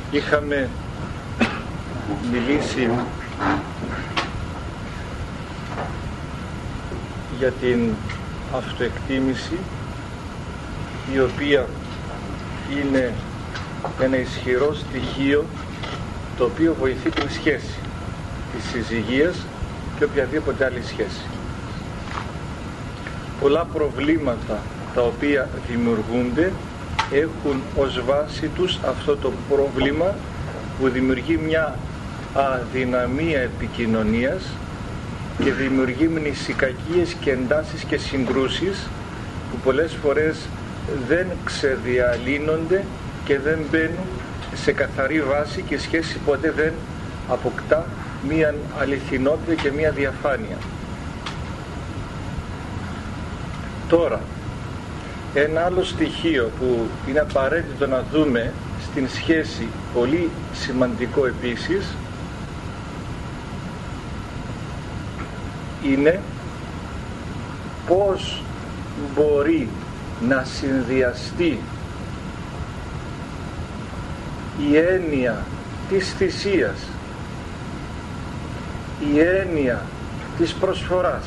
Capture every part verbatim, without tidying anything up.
είχαμε μιλήσει για την αυτοεκτίμηση, η οποία είναι ένα ισχυρό στοιχείο το οποίο βοηθεί την σχέση της συζυγίας και οποιαδήποτε άλλη σχέση. Πολλά προβλήματα τα οποία δημιουργούνται έχουν ως βάση τους αυτό το πρόβλημα που δημιουργεί μια αδυναμία επικοινωνίας και δημιουργεί μνησικακίες και εντάσεις και συγκρούσεις που πολλές φορές δεν ξεδιαλύνονται και δεν μπαίνουν σε καθαρή βάση και η σχέση ποτέ δεν αποκτά μία αληθινότητα και μία διαφάνεια. Τώρα, ένα άλλο στοιχείο που είναι απαραίτητο να δούμε στην σχέση, πολύ σημαντικό επίσης, είναι πώς μπορεί να συνδυαστεί η έννοια της θυσίας, η έννοια της προσφοράς,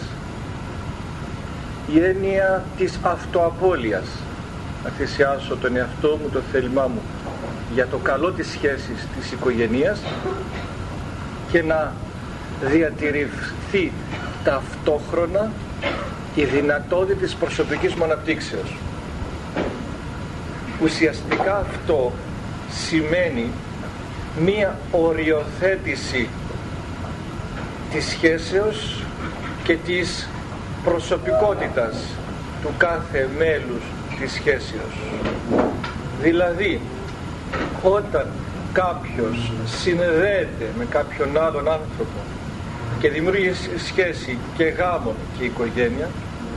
η έννοια της αυτοαπώλειας, να θυσιάσω τον εαυτό μου, το θέλημά μου για το καλό της σχέσης της οικογένειας και να διατηρηθεί ταυτόχρονα η δυνατότητα της προσωπικής μου αναπτύξεως. Ουσιαστικά αυτό σημαίνει μία οριοθέτηση της σχέσεως και της προσωπικότητας του κάθε μέλους της σχέσεως. Δηλαδή, όταν κάποιος συνδέεται με κάποιον άλλον άνθρωπο και δημιουργεί σχέση και γάμο και οικογένεια,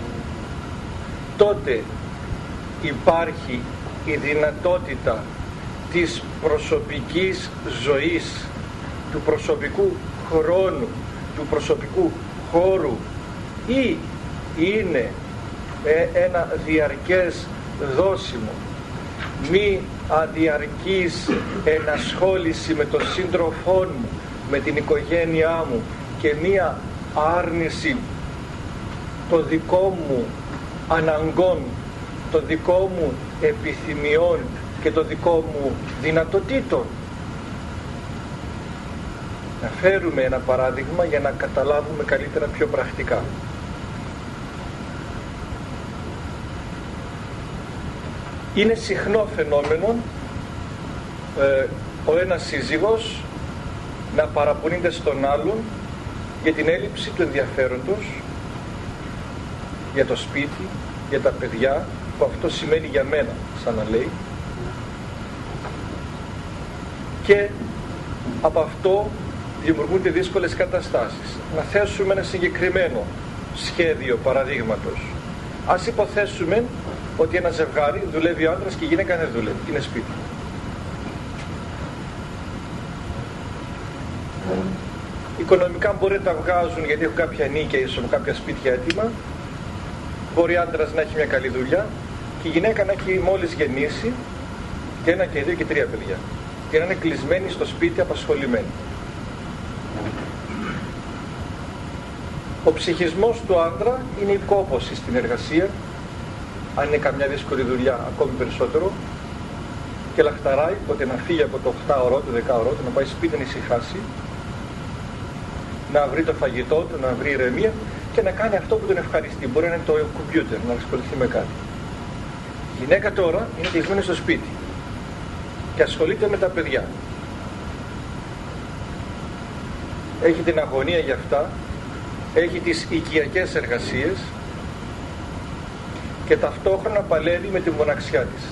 τότε υπάρχει η δυνατότητα της προσωπικής ζωής, του προσωπικού χρόνου, του προσωπικού χώρου, ή είναι ένα διαρκές δώσιμο, μη αδιαρκής ενασχόληση με τον σύντροφό μου, με την οικογένειά μου και μία άρνηση των δικών μου αναγκών, των δικών μου επιθυμιών και των δικών μου δυνατοτήτων. Να φέρουμε ένα παράδειγμα για να καταλάβουμε καλύτερα πιο πρακτικά. Είναι συχνό φαινόμενο ε, ο ένας σύζυγος να παραπονείται στον άλλον για την έλλειψη του ενδιαφέροντος για το σπίτι, για τα παιδιά, που αυτό σημαίνει για μένα, σαν να λέει, και από αυτό δημιουργούνται δύσκολες καταστάσεις. Να θέσουμε ένα συγκεκριμένο σχέδιο παραδείγματος. Ας υποθέσουμε ότι ένα ζευγάρι δουλεύει ο άντρας και η γυναίκα δεν δουλεύει, είναι σπίτι. Οικονομικά μπορεί να τα βγάζουν γιατί έχουν κάποια νίκια ή κάποια σπίτια έτοιμα. Μπορεί ο άντρας να έχει μια καλή δουλειά και η γυναίκα να έχει μόλις γεννήσει και ένα και δύο και τρία παιδιά. Και να είναι κλεισμένη στο σπίτι, απασχολημένη. Ο ψυχισμός του άντρα είναι η κόπωση στην εργασία, αν είναι καμιά δύσκολη δουλειά ακόμη περισσότερο, και λαχταράει ότι να φύγει από το οκτάωρο, το δεκάωρο του, να πάει σπίτι να ησυχάσει, να βρει το φαγητό του, να βρει ηρεμία και να κάνει αυτό που τον ευχαριστεί. Μπορεί να είναι το κομπιούτερ, να ασχοληθεί με κάτι. Η γυναίκα τώρα είναι κλεισμένη στο σπίτι και ασχολείται με τα παιδιά. Έχει την αγωνία για αυτά, έχει τις οικιακές εργασίες και ταυτόχρονα παλεύει με τη μοναξιά της.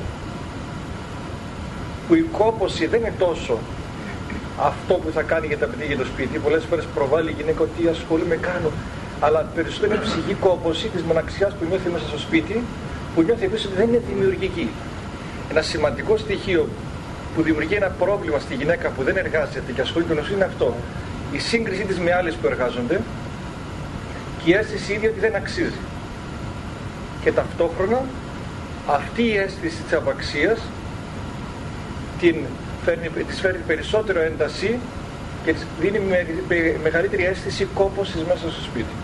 Που η κόπωση δεν είναι τόσο αυτό που θα κάνει για τα παιδιά για το σπίτι. Πολλές φορές προβάλλει η γυναίκα ότι ασχολούμαι κάνω, αλλά περισσότερο είναι ψυχική κόπωση της μοναξιάς που νιώθει μέσα στο σπίτι, που νιώθει επίσης ότι δεν είναι δημιουργική. Ένα σημαντικό στοιχείο που δημιουργεί ένα πρόβλημα στη γυναίκα που δεν εργάζεται και ασχολείται με είναι αυτό. Η σύγκρισή της με άλλες που εργάζονται και η αίσθηση ίδια ότι δεν αξίζει. Και ταυτόχρονα αυτή η αίσθηση της απαξίας την φέρνει, της φέρνει περισσότερο ένταση και της δίνει με, με, μεγαλύτερη αίσθηση κόπωσης μέσα στο σπίτι.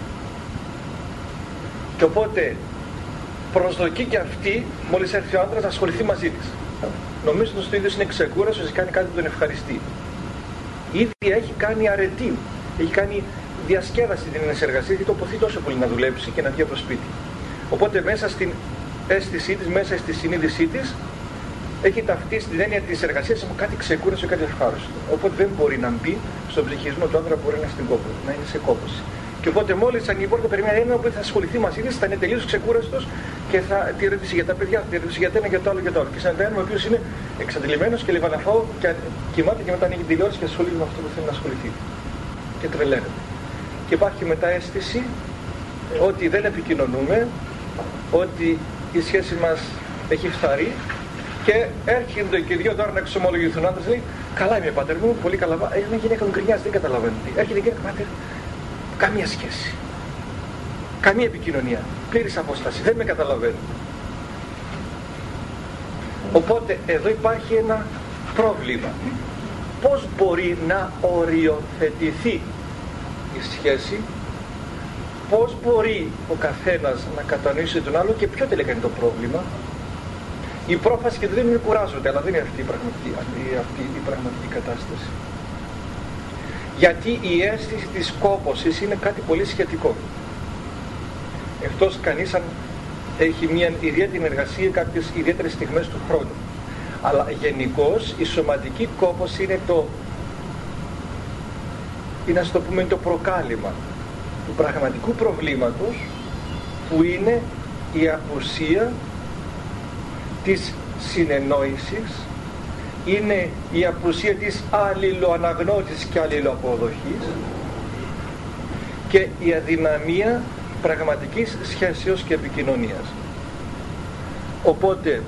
Και οπότε προσδοκεί και αυτή, μόλις έρθει ο άντρας, να ασχοληθεί μαζί της. Νομίζω ότι το ίδιο είναι ξεκούραστος, έχει κάνει κάτι που τον ευχαριστεί. Ήδη έχει κάνει αρετή, έχει κάνει διασκέδαση την ενεργασία, έχει τοποθεί τόσο πολύ να δουλέψει και να βγει από το σπίτι. Οπότε μέσα στην αίσθησή της, μέσα στη συνείδησή της, έχει ταυτίσει την έννοια της εργασίας με κάτι ξεκούραστο και κάτι ευχάριστο. Οπότε δεν μπορεί να μπει στον ψυχισμό του άντρα που μπορεί να είναι στην κόπο, να είναι σε κόπωση. Και οπότε μόλις ανοίγει η πόρτα, περιμένει έναν που θα ασχοληθεί μαζί της, θα είναι τελείως ξεκούραστος και θα τη ρωτήσει για τα παιδιά, τη ρωτήσει για το ένα, για το άλλο, για το άλλο. Και σαν έναν ο οποίος είναι εξαντλημένος και λιβαναφάω και κοιμάται και μετά ανοίγει την τηλεόραση και ασχολείται με αυτό που θέλει να ασχοληθεί. Και τρελαίνεται. Και υπάρχει μετά αίσθηση ότι δεν επικοινωνούμε, ότι η σχέση μας έχει φθαρεί και έρχονται και δύο τώρα να εξομολογηθούν. Άντρας λέει: καλά είμαι, πατέρ μου, πολύ καλά. Ένα γυναίκα μου γκρινιάζει, δεν καταλαβαίνει. Έρχεται και πατέρ, καμία σχέση. Καμία επικοινωνία. Πλήρης απόσταση. Δεν με καταλαβαίνει. Οπότε εδώ υπάρχει ένα πρόβλημα. Πώς μπορεί να οριοθετηθεί η σχέση, πώς μπορεί ο καθένας να κατανοήσει τον άλλο και ποιο τελικά είναι το πρόβλημα. Η πρόφαση και το δεν είναι κουράζονται, αλλά δεν είναι αυτή η πραγματική, αυτή η πραγματική κατάσταση. Γιατί η αίσθηση της κόπωσης είναι κάτι πολύ σχετικό. Εκτός κανείς αν έχει μια ιδιαίτερη εργασία κάποιες ιδιαίτερες στιγμές του χρόνου. Αλλά γενικώς η σωματική κόπωση είναι το, είναι, ας το πούμε, το προκάλημα του πραγματικού προβλήματος, που είναι η απουσία της συνεννόησης, είναι η απουσία της αλληλοαναγνώτησης και αλληλοαποδοχής και η αδυναμία πραγματικής σχέσεως και επικοινωνίας. Οπότε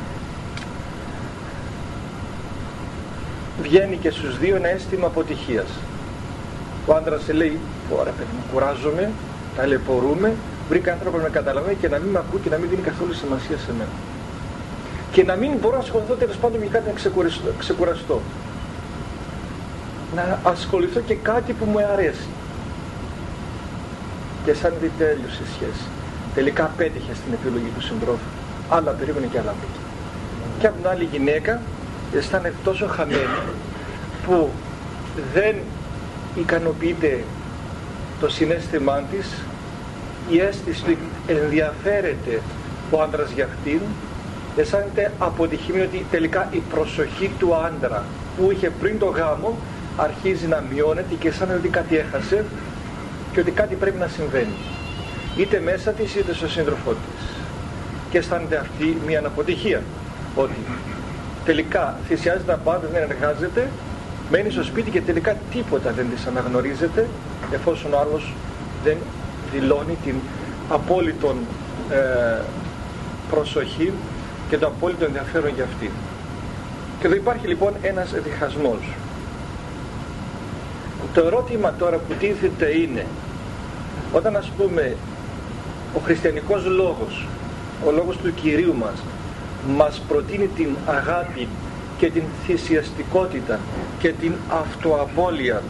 βγαίνει και στους δύο ένα αίσθημα αποτυχίας. Ο άντρας λέει: ωραία παιδί μου, κουράζομαι, ταλαιπωρούμε, βρήκα άνθρωπο να με καταλαβαίνει και να μην με ακούει και να μην δίνει καθόλου σημασία σε μένα. Και να μην μπορώ να ασχοληθώ τέλος πάντων με κάτι να ξεκουραστώ, ξεκουραστώ. Να ασχοληθώ και κάτι που μου αρέσει. Και σαν δει τέλειωσε η σχέση. Τελικά πέτυχε στην επιλογή του συντρόφου. Άλλα περίμενε και άλλα μπήκε. Και από την άλλη γυναίκα αισθάνεται τόσο χαμένη που δεν ικανοποιείται το συναίσθημά της, η αίσθηση του ενδιαφέρεται ο άντρας για αυτήν, αισθάνεται αποτυχημένη ότι τελικά η προσοχή του άντρα που είχε πριν το γάμο αρχίζει να μειώνεται και αισθάνεται ότι κάτι έχασε και ότι κάτι πρέπει να συμβαίνει, είτε μέσα της είτε στο σύντροφό της. Και αισθάνεται αυτή μια αποτυχία, ότι τελικά θυσιάζει τα πάντα, δεν εργάζεται, μένει στο σπίτι και τελικά τίποτα δεν της αναγνωρίζεται, εφόσον ο άλλος δεν δηλώνει την απόλυτον ε, προσοχή και το απόλυτο ενδιαφέρον για αυτή. Και εδώ υπάρχει λοιπόν ένας διχασμός. Το ερώτημα τώρα που τίθεται είναι, όταν ας πούμε ο χριστιανικός λόγος, ο λόγος του Κυρίου μας, μας προτείνει την αγάπη και την θυσιαστικότητα και την αυτοαπώλεια,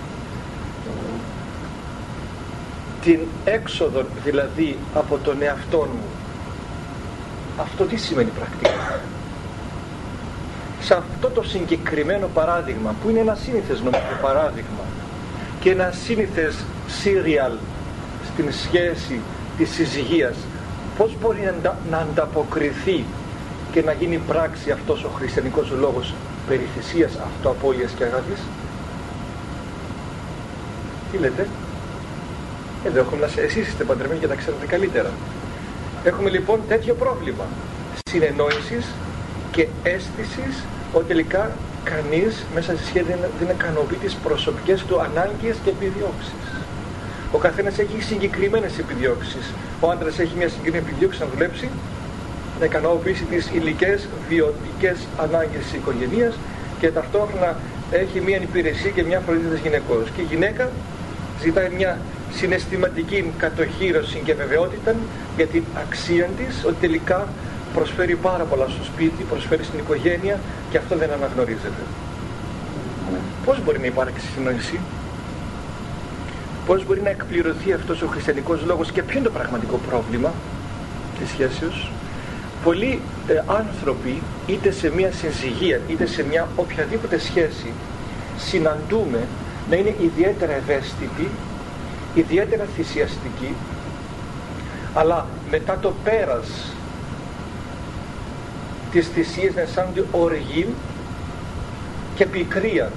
την έξοδο δηλαδή από τον εαυτό μου, αυτό τι σημαίνει πρακτικά? Σε αυτό το συγκεκριμένο παράδειγμα, που είναι ένα σύνηθες νομίζω παράδειγμα και ένα σύνηθες σύριαλ στην σχέση της συζυγίας, πώς μπορεί να ανταποκριθεί και να γίνει πράξη αυτός ο χριστιανικός λόγος περί θυσίας, αυτοαπώλειας και αγάπης? Τι λέτε? Εδώ έχουμε, εσείς είστε παντρεμένοι και τα ξέρετε καλύτερα. Έχουμε λοιπόν τέτοιο πρόβλημα συνεννόησης και αίσθησης ότι τελικά κανείς μέσα στη σχέση δεν ικανοποιεί τις προσωπικές του ανάγκες και επιδιώξεις. Ο καθένας έχει συγκεκριμένες επιδιώξεις. Ο άντρας έχει μια συγκεκριμένη επιδιώξη να δουλέψει, να ικανοποιήσει τις υλικές, βιωτικές ανάγκες της οικογένειας και ταυτόχρονα έχει μια υπηρεσία και μια φροντίδα της γυναικός. Και η γυναίκα ζητάει μια συναισθηματική κατοχήρωση και βεβαιότητα για την αξία της, ότι τελικά προσφέρει πάρα πολλά στο σπίτι, προσφέρει στην οικογένεια και αυτό δεν αναγνωρίζεται. Πώς μπορεί να υπάρξει συνόηση? Πώς μπορεί να εκπληρωθεί αυτός ο χριστιανικός λόγος και ποιο είναι το πραγματικό πρόβλημα της σχέσεως? Πολλοί ε, άνθρωποι, είτε σε μια συζυγία είτε σε μια οποιαδήποτε σχέση, συναντούμε να είναι ιδιαίτερα ευαίσθητοι, ιδιαίτερα θυσιαστικοί, αλλά μετά το πέρας της θυσίας να αισθάνονται οργή και πικρία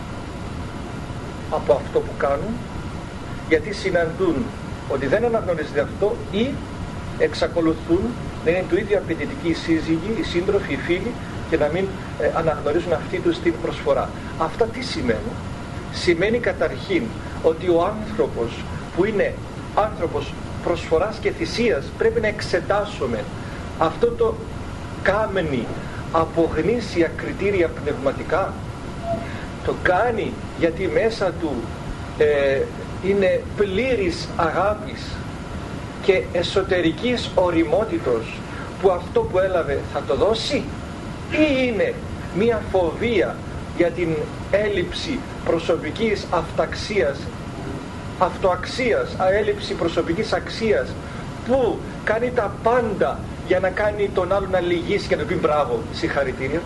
από αυτό που κάνουν, γιατί συναντούν ότι δεν αναγνωρίζεται αυτό ή εξακολουθούν να είναι το ίδιο απαιτητικοί οι σύζυγοι, οι σύντροφοι, οι φίλοι και να μην ε, αναγνωρίζουν αυτή τους την προσφορά. Αυτά τι σημαίνουν? Σημαίνει καταρχήν ότι ο άνθρωπος που είναι άνθρωπος προσφοράς και θυσίας πρέπει να εξετάσουμε αυτό το κάνει από γνήσια κριτήρια πνευματικά, το κάνει γιατί μέσα του ε, είναι πλήρης αγάπης και εσωτερικής οριμότητος που αυτό που έλαβε θα το δώσει, ή είναι μια φοβία για την έλλειψη προσωπικής αυταξίας, αυτοαξίας, έλλειψη προσωπικής αξίας, που κάνει τα πάντα για να κάνει τον άλλον να λυγίσει και να του πει μπράβο, συγχαρητήρια.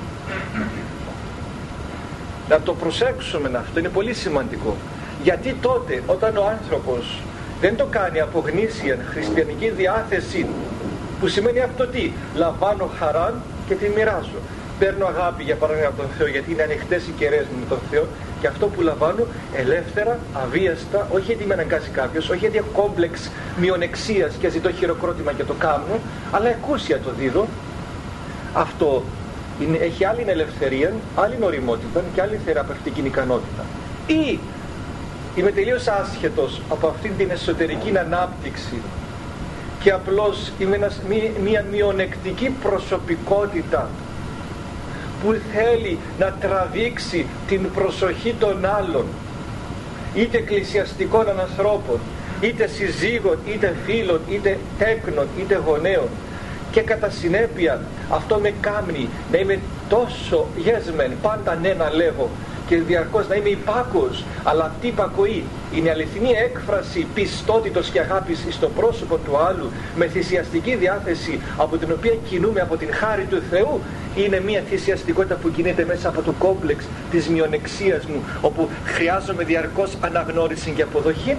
Να το προσέξουμε αυτό, είναι πολύ σημαντικό. Γιατί τότε όταν ο άνθρωπος δεν το κάνει από γνήσια χριστιανική διάθεση, που σημαίνει αυτό τι? Λαμβάνω χαρά και τη μοιράζω. Παίρνω αγάπη για παράδειγμα από τον Θεό, γιατί είναι ανοιχτές οι κεραίες μου με τον Θεό, και αυτό που λαμβάνω ελεύθερα, αβίαστα, όχι γιατί με αναγκάζει κάποιος, όχι γιατί έχω κόμπλεξ μειονεξίας και ζητώ χειροκρότημα και το κάνω, αλλά εκούσια το δίδω. Αυτό είναι, έχει άλλη ελευθερία, άλλη οριμότητα και άλλη θεραπευτική ικανότητα. Ή είμαι τελείως άσχετος από αυτήν την εσωτερική ανάπτυξη και απλώς είμαι ένας, μία, μία μειονεκτική προσωπικότητα που θέλει να τραβήξει την προσοχή των άλλων, είτε εκκλησιαστικών ανθρώπων, είτε συζύγων, είτε φίλων, είτε τέκνων, είτε γονέων, και κατά συνέπεια αυτό με κάνει να είμαι τόσο yes men, πάντα ναι να λέγω και διαρκώς να είμαι υπάκουος, αλλά αυτή η υπακοή είναι αληθινή έκφραση πιστότητος και αγάπης στο πρόσωπο του άλλου, με θυσιαστική διάθεση από την οποία κινούμε από την χάρη του Θεού, είναι μια θυσιαστικότητα που κινείται μέσα από το κόμπλεξ της μειονεξίας μου, όπου χρειάζομαι διαρκώς αναγνώριση και αποδοχή?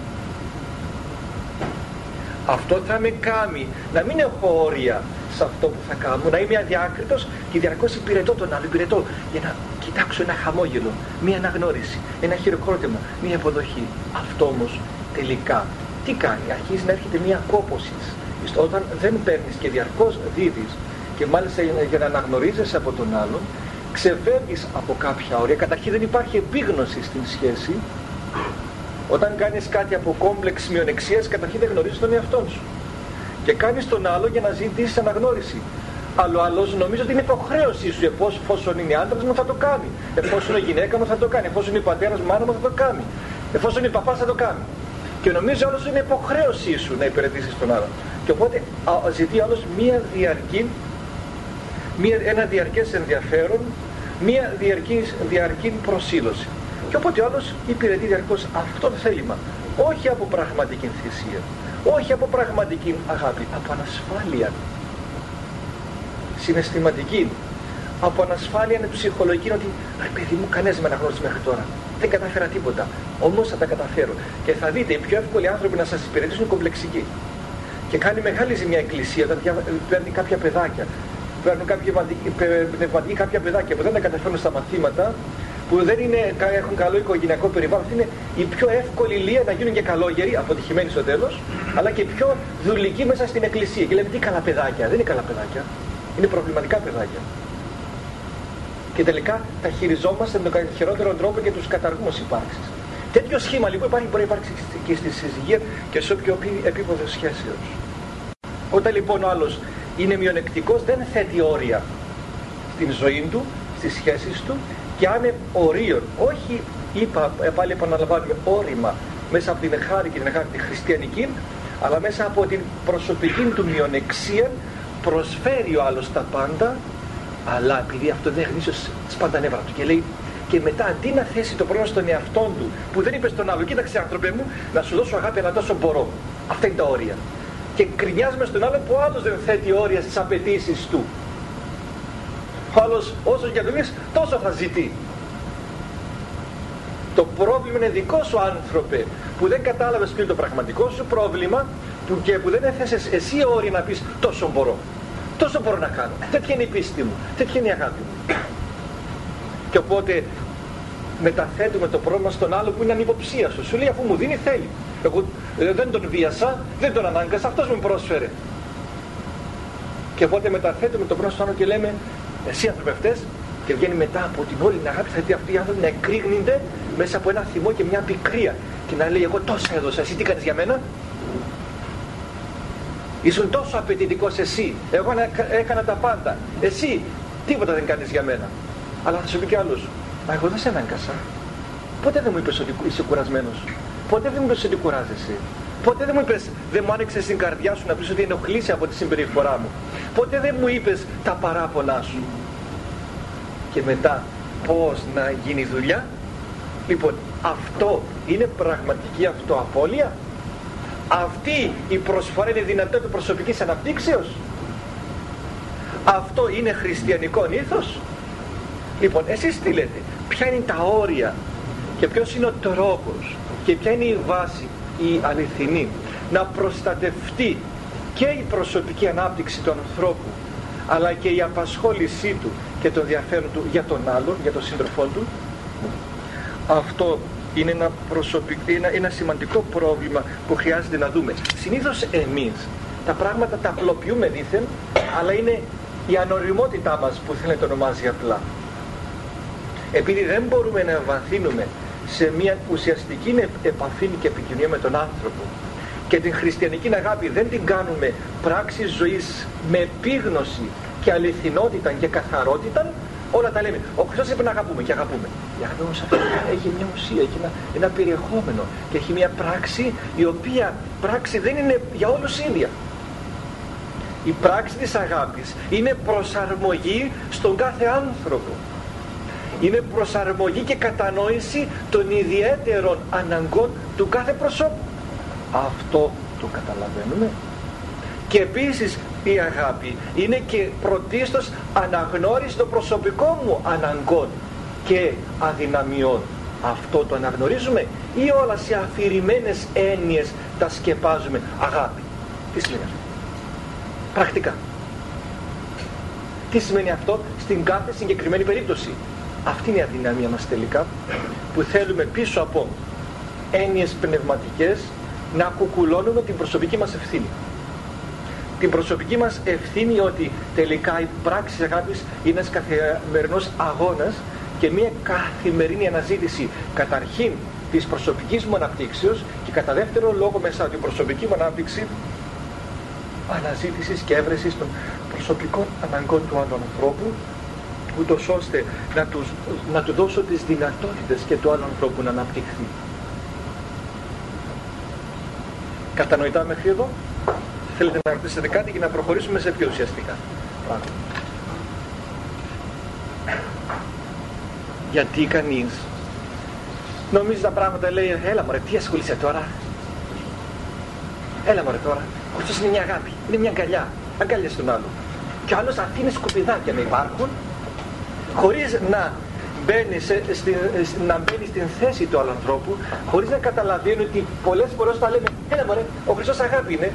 Αυτό θα με κάνει να μην έχω όρια σε αυτό που θα κάνω, να είμαι αδιάκριτος και διαρκώς υπηρετώ τον άλλο, υπηρετώ για να κοιτάξω ένα χαμόγελο, μια αναγνώριση, ένα χειροκρότημα, μια αποδοχή. Αυτό όμως τελικά τι κάνει? Αρχίζει να έρχεται μια κόπωση. Όταν δεν παίρνεις και διαρκώς δίδεις, και μάλιστα για να αναγνωρίζεσαι από τον άλλον, ξεφεύγεις από κάποια όρια. Καταρχήν δεν υπάρχει επίγνωση στην σχέση. Όταν κάνεις κάτι από κόμπλεξ μειονεξίας, καταρχήν δεν γνωρίζεις τον εαυτό σου. Και κάνεις τον άλλο για να ζητήσεις αναγνώριση. Αλλά ο άλλος νομίζω ότι είναι υποχρέωσή σου. Εφόσον είναι άντρας μου θα το κάνει. Εφόσον είναι γυναίκα μου θα το κάνει. Εφόσον είναι πατέρας μου, μάνα μου θα το κάνει. Εφόσον είναι παπάς θα το κάνει. Και νομίζω όλος είναι υποχρέωσή σου να υπηρετήσεις τον άλλον. Και οπότε ζητεί άλλος μία διαρκή, μία, ένα διαρκές ενδιαφέρον, μία διαρκή, διαρκή προσήλωση. Και οπότε ο άλλος υπηρετεί διαρκώς αυτό το θέλημα. Όχι από πραγματική θυσία, όχι από πραγματική αγάπη, από ανασφάλεια συναισθηματική, από ανασφάλεια ψυχολογική, ότι ρε παιδί μου, κανένας με αναγνώρισε μέχρι τώρα, δεν κατάφερα τίποτα, όμως θα τα καταφέρω. Και θα δείτε, οι πιο εύκολοι άνθρωποι να σας υπηρετήσουν είναι κομπλεξικοί. Και κάνει μεγάλη ζημιά η εκκλησία όταν παίρνει κάποια παιδάκια, παίρνουν κάποια πνευματική κάποια παιδάκια που δεν τα καταφέρνουν στα μαθήματα, που δεν είναι, έχουν καλό οικογενειακό περιβάλλον. Είναι η πιο εύκολη λία να γίνουν και καλόγεροι, αποτυχημένοι στο τέλος, αλλά και πιο δουλικοί μέσα στην εκκλησία. Και λέμε τι καλά παιδάκια, δεν είναι καλά παιδάκια, είναι προβληματικά παιδάκια. Και τελικά τα χειριζόμαστε με τον χειρότερο τρόπο και τους καταργούμε ως υπάρξεις. Τέτοιο σχήμα λοιπόν υπάρχει, μπορεί να υπάρξει και στη συζυγία και σε όποιο επίπεδο σχέσεως. Όταν λοιπόν ο άλλος είναι μειονεκτικός, δεν θέτει όρια στην ζωή του, στις σχέσεις του, και αν είναι ορίων, όχι είπα, πάλι επαναλαμβάνουμε, όρημα μέσα από την χάρη και την χάρη τη χριστιανική, αλλά μέσα από την προσωπική του μειονεξία προσφέρει ο άλλος τα πάντα, αλλά επειδή αυτό δεν γνήσιος σπάντα τα νεύρα του και λέει, και μετά αντί να θέσει το πρόβλημα στον εαυτό του που δεν είπε στον άλλο, κοίταξε άνθρωπε μου, να σου δώσω αγάπη αλλά τόσο μπορώ. Αυτά είναι τα όρια. Και κρινιάζουμε στον άλλο που ο άλλος δεν θέτει όρια στις απαιτήσεις του. Ο άλλος όσο για δουλειές τόσο θα ζητεί. Το πρόβλημα είναι δικό σου, άνθρωπε, που δεν κατάλαβες ποιο είναι το πραγματικό σου πρόβλημα που και που δεν έθεσες εσύ όρια να πεις τόσο μπορώ. Τόσο μπορώ να κάνω. Τέτοια είναι η πίστη μου. Τέτοια είναι η αγάπη μου. Και οπότε μεταθέτουμε το πρόβλημα στον άλλο που είναι ανυποψία σου. Σου λέει αφού μου δίνει θέλει. Εγώ ε, δεν τον βίασα, δεν τον ανάγκασα, αυτός μου πρόσφερε. Και οπότε μεταθέτουμε το πρόβλημα στον άλλο και λέμε εσύ άνθρωπε αυτές, και βγαίνει μετά από την όλη την αγάπη, θα δει αυτοί οι άνθρωποι να εκρήγνονται μέσα από ένα θυμό και μια πικρία και να λέει εγώ τόσα έδωσα, εσύ τι κάνεις για μένα? Ήσουν τόσο απαιτητικός εσύ, εγώ έκανα τα πάντα, εσύ τίποτα δεν κάνεις για μένα. Αλλά θα σου πει κι άλλος, μα εγώ δεν σε ανάγκασα. Ποτέ δεν μου είπες ότι είσαι κουρασμένος. Ποτέ δεν μου είπες ότι κουράζεσαι. Ποτέ δεν μου είπες, δεν μου άνοιξες την καρδιά σου να πεις ότι ενοχλείσαι από τη συμπεριφορά μου. Ποτέ δεν μου είπες τα παράπονά σου. Και μετά πώς να γίνει η δουλειά? Λοιπόν, αυτό είναι πραγματική αυτοαπώλεια? Αυτή η προσφορά είναι δυνατότητα προσωπικής αναπτύξεως? Αυτό είναι χριστιανικό ήθος? Λοιπόν, εσείς τι λέτε? Ποια είναι τα όρια και ποιος είναι ο τρόπος και ποια είναι η βάση, η αληθινή, να προστατευτεί και η προσωπική ανάπτυξη του ανθρώπου, αλλά και η απασχόλησή του και το ενδιαφέρον του για τον άλλον, για τον σύντροφό του? Αυτό είναι ένα, προσωπικό, ένα, ένα σημαντικό πρόβλημα που χρειάζεται να δούμε. Συνήθως εμείς τα πράγματα τα απλοποιούμε δήθεν, αλλά είναι η ανοριμότητά μας που θέλει να το ονομάζει απλά. Επειδή δεν μπορούμε να εμβαθύνουμε σε μια ουσιαστική επαφή και επικοινωνία με τον άνθρωπο και την χριστιανική αγάπη δεν την κάνουμε πράξη ζωής με επίγνωση και αληθινότητα και καθαρότητα, όλα τα λέμε. Ο Χριστός είπε να αγαπούμε και αγαπούμε. Η αγάπη όμως έχει μια ουσία, έχει ένα, ένα περιεχόμενο και έχει μια πράξη η οποία πράξη δεν είναι για όλους ίδια. Η πράξη της αγάπης είναι προσαρμογή στον κάθε άνθρωπο. Είναι προσαρμογή και κατανόηση των ιδιαίτερων αναγκών του κάθε προσώπου. Αυτό το καταλαβαίνουμε. Και επίσης η αγάπη είναι και πρωτίστως αναγνώριση των προσωπικών μου αναγκών και αδυναμιών. Αυτό το αναγνωρίζουμε ή όλα σε αφηρημένες έννοιες τα σκεπάζουμε? Αγάπη. Τι σημαίνει αυτό? Πρακτικά. Τι σημαίνει αυτό στην κάθε συγκεκριμένη περίπτωση? Αυτή είναι η αδυναμία μας τελικά, που θέλουμε πίσω από έννοιες πνευματικές να κουκουλώνουμε την προσωπική μας ευθύνη. Την προσωπική μας ευθύνη ότι τελικά η πράξη της αγάπης είναι ένας καθημερινός αγώνας και μια καθημερινή αναζήτηση καταρχήν της προσωπικής μου αναπτύξεως και κατά δεύτερο λόγο μέσα από την προσωπική μου ανάπτυξη αναζήτησης και έβρεσης των προσωπικών αναγκών του άλλου ανθρώπου, ούτως ώστε να, τους, να του δώσω τις δυνατότητες και του άλλου ανθρώπου να αναπτυχθεί. Κατανοητά μέχρι εδώ? Θέλετε να ρωτήσετε κάτι και να προχωρήσουμε σε πιο ουσιαστικά? Γιατί κανείς νομίζει τα πράγματα, λέει έλα μωρέ, τι ασχολείσαι τώρα? Έλα μωρέ τώρα, ο Χριστός είναι μια αγάπη, είναι μια αγκαλιά, αγκαλιές τον άλλο. Και ο άλλος αφήνει σκουπιδάκια να υπάρχουν, χωρίς να μπαίνει, σε, στη, να μπαίνει στην θέση του άλλου ανθρώπου, χωρίς να καταλαβαίνει ότι πολλές φορές θα λέμε έλα μωρέ, ο Χριστός αγάπη είναι.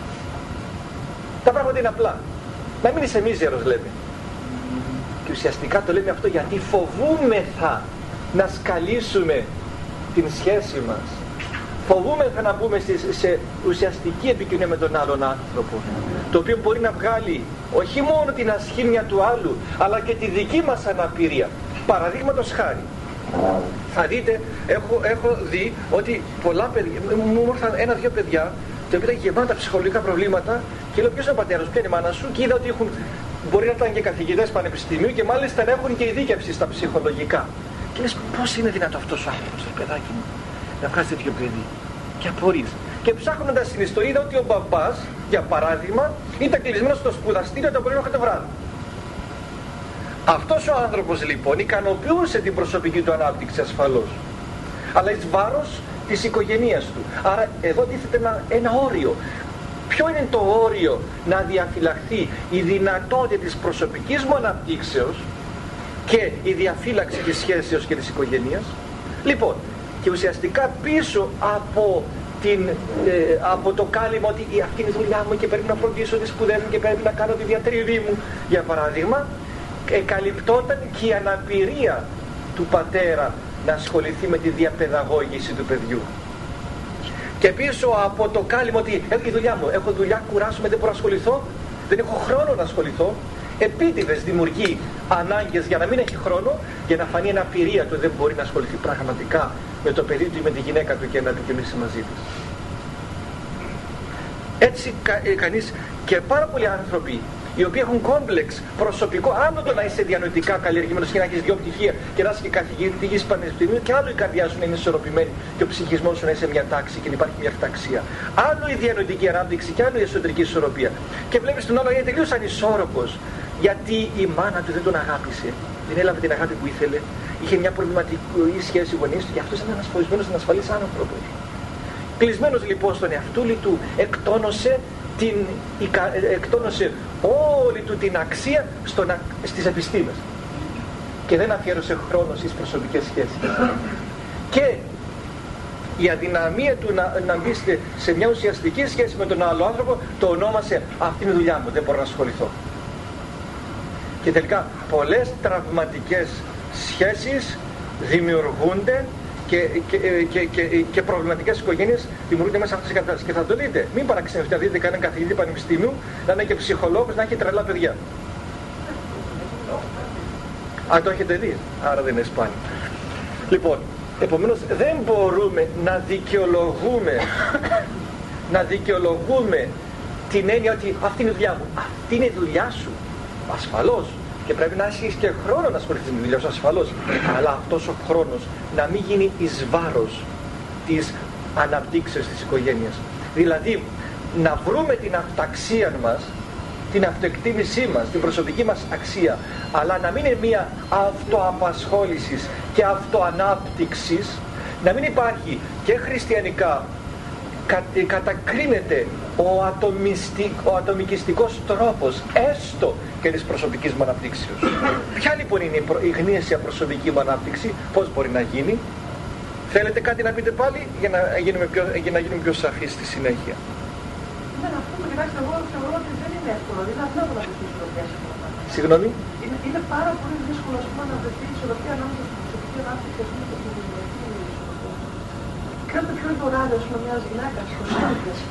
Τα πράγματα είναι απλά. Να μην είσαι μίζερος, λέμε. Και ουσιαστικά το λέμε αυτό γιατί φοβούμεθα να σκαλίσουμε την σχέση μας. Φοβούμεθα να μπούμε σε, σε ουσιαστική επικοινωνία με τον άλλον άνθρωπο, το οποίο μπορεί να βγάλει όχι μόνο την ασχήμια του άλλου, αλλά και τη δική μας αναπηρία. Παραδείγματος χάρη, θα δείτε, έχω, έχω δει ότι πολλά παιδιά, μου ήρθαν ένα-δυο παιδιά, τα οποία ήταν γεμάτα ψυχολογικά προβλήματα και λέω ποιος είναι ο πατέρας, ποια είναι η μάνα σου, και είδα ότι έχουν, μπορεί να ήταν και καθηγητές πανεπιστημίου και μάλιστα να έχουν και ειδίκευση στα ψυχολογικά. Και λες πώς είναι δυνατό αυτός ο άνθρωπος, το παιδάκι μου, να βγάζει τέτοιο παιδί? Και απορείς. Και ψάχνοντας την ιστορία είδα ότι ο μπαμπάς Για παράδειγμα, ήταν κλεισμένος στο σπουδαστήριο το πρωί μέχρι το βράδυ. Αυτός ο άνθρωπος λοιπόν ικανοποιούσε την προσωπική του ανάπτυξη ασφαλώς, αλλά εις βάρος της οικογένειας του. Άρα εδώ τίθεται ένα, ένα όριο. Ποιο είναι το όριο να διαφυλαχθεί η δυνατότητα της προσωπικής μου αναπτύξεως και η διαφύλαξη της σχέσεως και της οικογένειας? Λοιπόν, και ουσιαστικά πίσω από, την, ε, από το κάλυμα ότι αυτή είναι η δουλειά μου και πρέπει να φροντίσω τις σπουδές μου και πρέπει να κάνω τη διατριβή μου, για παράδειγμα, καλυπτόταν και η αναπηρία του πατέρα να ασχοληθεί με τη διαπαιδαγώγηση του παιδιού. Και πίσω από το κάλυμα ότι έχω τη δουλειά μου, έχω δουλειά, κουράσουμε, δεν μπορώ να ασχοληθώ, δεν έχω χρόνο να ασχοληθώ, επίτηδες δημιουργεί ανάγκες για να μην έχει χρόνο, για να φανεί αναπηρία του, δεν μπορεί να ασχοληθεί πραγματικά με το παιδί του ή με τη γυναίκα του και να επικοινωνήσει μαζί της. Έτσι κα, ε, κανείς και πάρα πολλοί άνθρωποι οι οποίοι έχουν κόμπλεξ προσωπικό, άλλο το να είσαι διανοητικά καλλιεργημένος και να έχεις δυο πτυχία και να είσαι και καθηγητής πανεπιστημίου, και άλλο η καρδιά σου να είναι ισορροπημένη και ο ψυχισμός σου να είναι σε μια τάξη και να υπάρχει μια αυταξία. Άλλο η διανοητική ανάπτυξη και άλλο η εσωτερική ισορροπία. Και βλέπεις τον άλλο είναι τελείως ανισόρροπος, γιατί η μάνα του δεν τον αγάπησε, δεν έλαβε την αγάπη που ήθελε, είχε μια προβληματική σχέση γονείς του και αυτός ήταν ανασφαλισμένος, ανασφαλής άνθρωπος. Κλεισμένος λοιπόν στον εαυτού του, εκτόνωσε Την, εκτόνωσε όλη του την αξία στο να, στις επιστήμες και δεν αφιέρωσε χρόνο στις προσωπικές σχέσεις. Και η αδυναμία του να, να μπει σε μια ουσιαστική σχέση με τον άλλο άνθρωπο το ονόμασε αυτή είναι η δουλειά μου, δεν μπορώ να ασχοληθώ. Και τελικά πολλές τραυματικές σχέσεις δημιουργούνται Και, και, και, και, και προβληματικές οικογένειες δημιουργούνται μέσα σε αυτές τις κατάστασεις. Και θα το δείτε, μην παραξενευτείτε να δείτε κανέναν καθηγητή πανεπιστήμιου να είναι και ψυχολόγος, να έχει τρελά παιδιά. Αν το έχετε δει, άρα δεν είναι σπάνιο. Λοιπόν, επομένως δεν μπορούμε να δικαιολογούμε να δικαιολογούμε την έννοια ότι αυτή είναι η δουλειά μου. Αυτή είναι η δουλειά σου. Ασφαλώς. Και πρέπει να έχεις και χρόνο να ασχοληθείς με τη δουλειά σου, ασφαλώς. Αλλά αυτός ο χρόνος να μην γίνει εις βάρος της αναπτύξεως της οικογένειας. Δηλαδή, να βρούμε την αυταξία μας, την αυτοεκτίμησή μας, την προσωπική μας αξία, αλλά να μην είναι μια αυτοαπασχόλησης και αυτοανάπτυξης, να μην υπάρχει και χριστιανικά κατακρίνεται ο, ατομιστι... ο ατομικιστικός τρόπος έστω και της προσωπικής μου αναπτύξεως. Ποια λοιπόν είναι η, προ... η γνήσια προσωπική μου ανάπτυξη, πώς μπορεί να γίνει? Θέλετε κάτι να πείτε πάλι για να γίνουμε πιο, για να γίνουμε πιο σαφείς στη συνέχεια? Ναι, αυτό που κοιτάξτε, εγώ θεωρώ ότι δεν είναι εύκολο, είναι απλό να βρεθεί η ισορροπία. Συγγνώμη? Είναι, είναι πάρα πολύ δύσκολο να βρεθεί η ισορροπία ανάμεσα στην προσωπική ανάπτυξη και στην κοινωνική ισορροπία. Κάντε ποιο είναι το ράδιο μιας γυναίκας, εικοσι.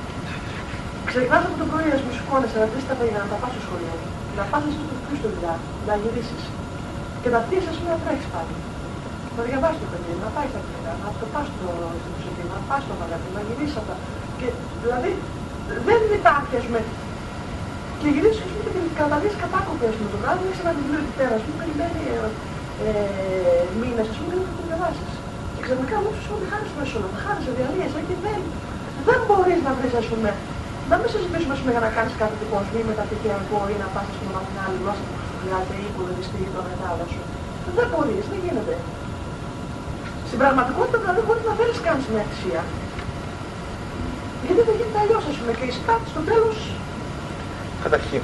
Ξεκινάς από το πρωί, ας μου σηκώνεσαι, να βρεις τα παιδιά, να τα πας στο σχολείο, να πας εσύ στο σπίτι στο δουλειά, να γυρίσεις και να πεις, ας πούμε, να τρέξεις πάλι. Να διαβάσεις το παιδί, να πάει στα παιδιά, να το πας στο σπίτι, να πας στο μαγαζί, να γυρίσεις αυτά. Και δηλαδή δεν υπάρχει, ας πούμε, και γυρίσεις και καταλήγεις κατάκοπες με το βράδυ, έχεις ένα βιβλίο εκεί πέρα, ας πούμε, περιμένει ε, μήνες, ας πούμε, και να το διαβάσεις. Και ξαφνικά όμως σου ότι χάνεις το μεσόλο, χάνεις διαλύεσαι και δεν, δεν μπορείς να βρεις, ας πούμε, να μην συζητήσουμε για να κάνεις κάτι τυπικό ή μεταπτυχιακό ή να πας στην μάθημα άλλη γλώσσα που σου χρειάζεται ή υπολογιστή ή το μετάλλα σου. Δεν μπορείς, δεν γίνεται. Στην πραγματικότητα δηλαδή μπορείς να θέλεις κάνεις μια θυσία. Γιατί δεν γίνεται αλλιώς, ας πούμε, και η σπάτη στο τέλος. Καταρχήν,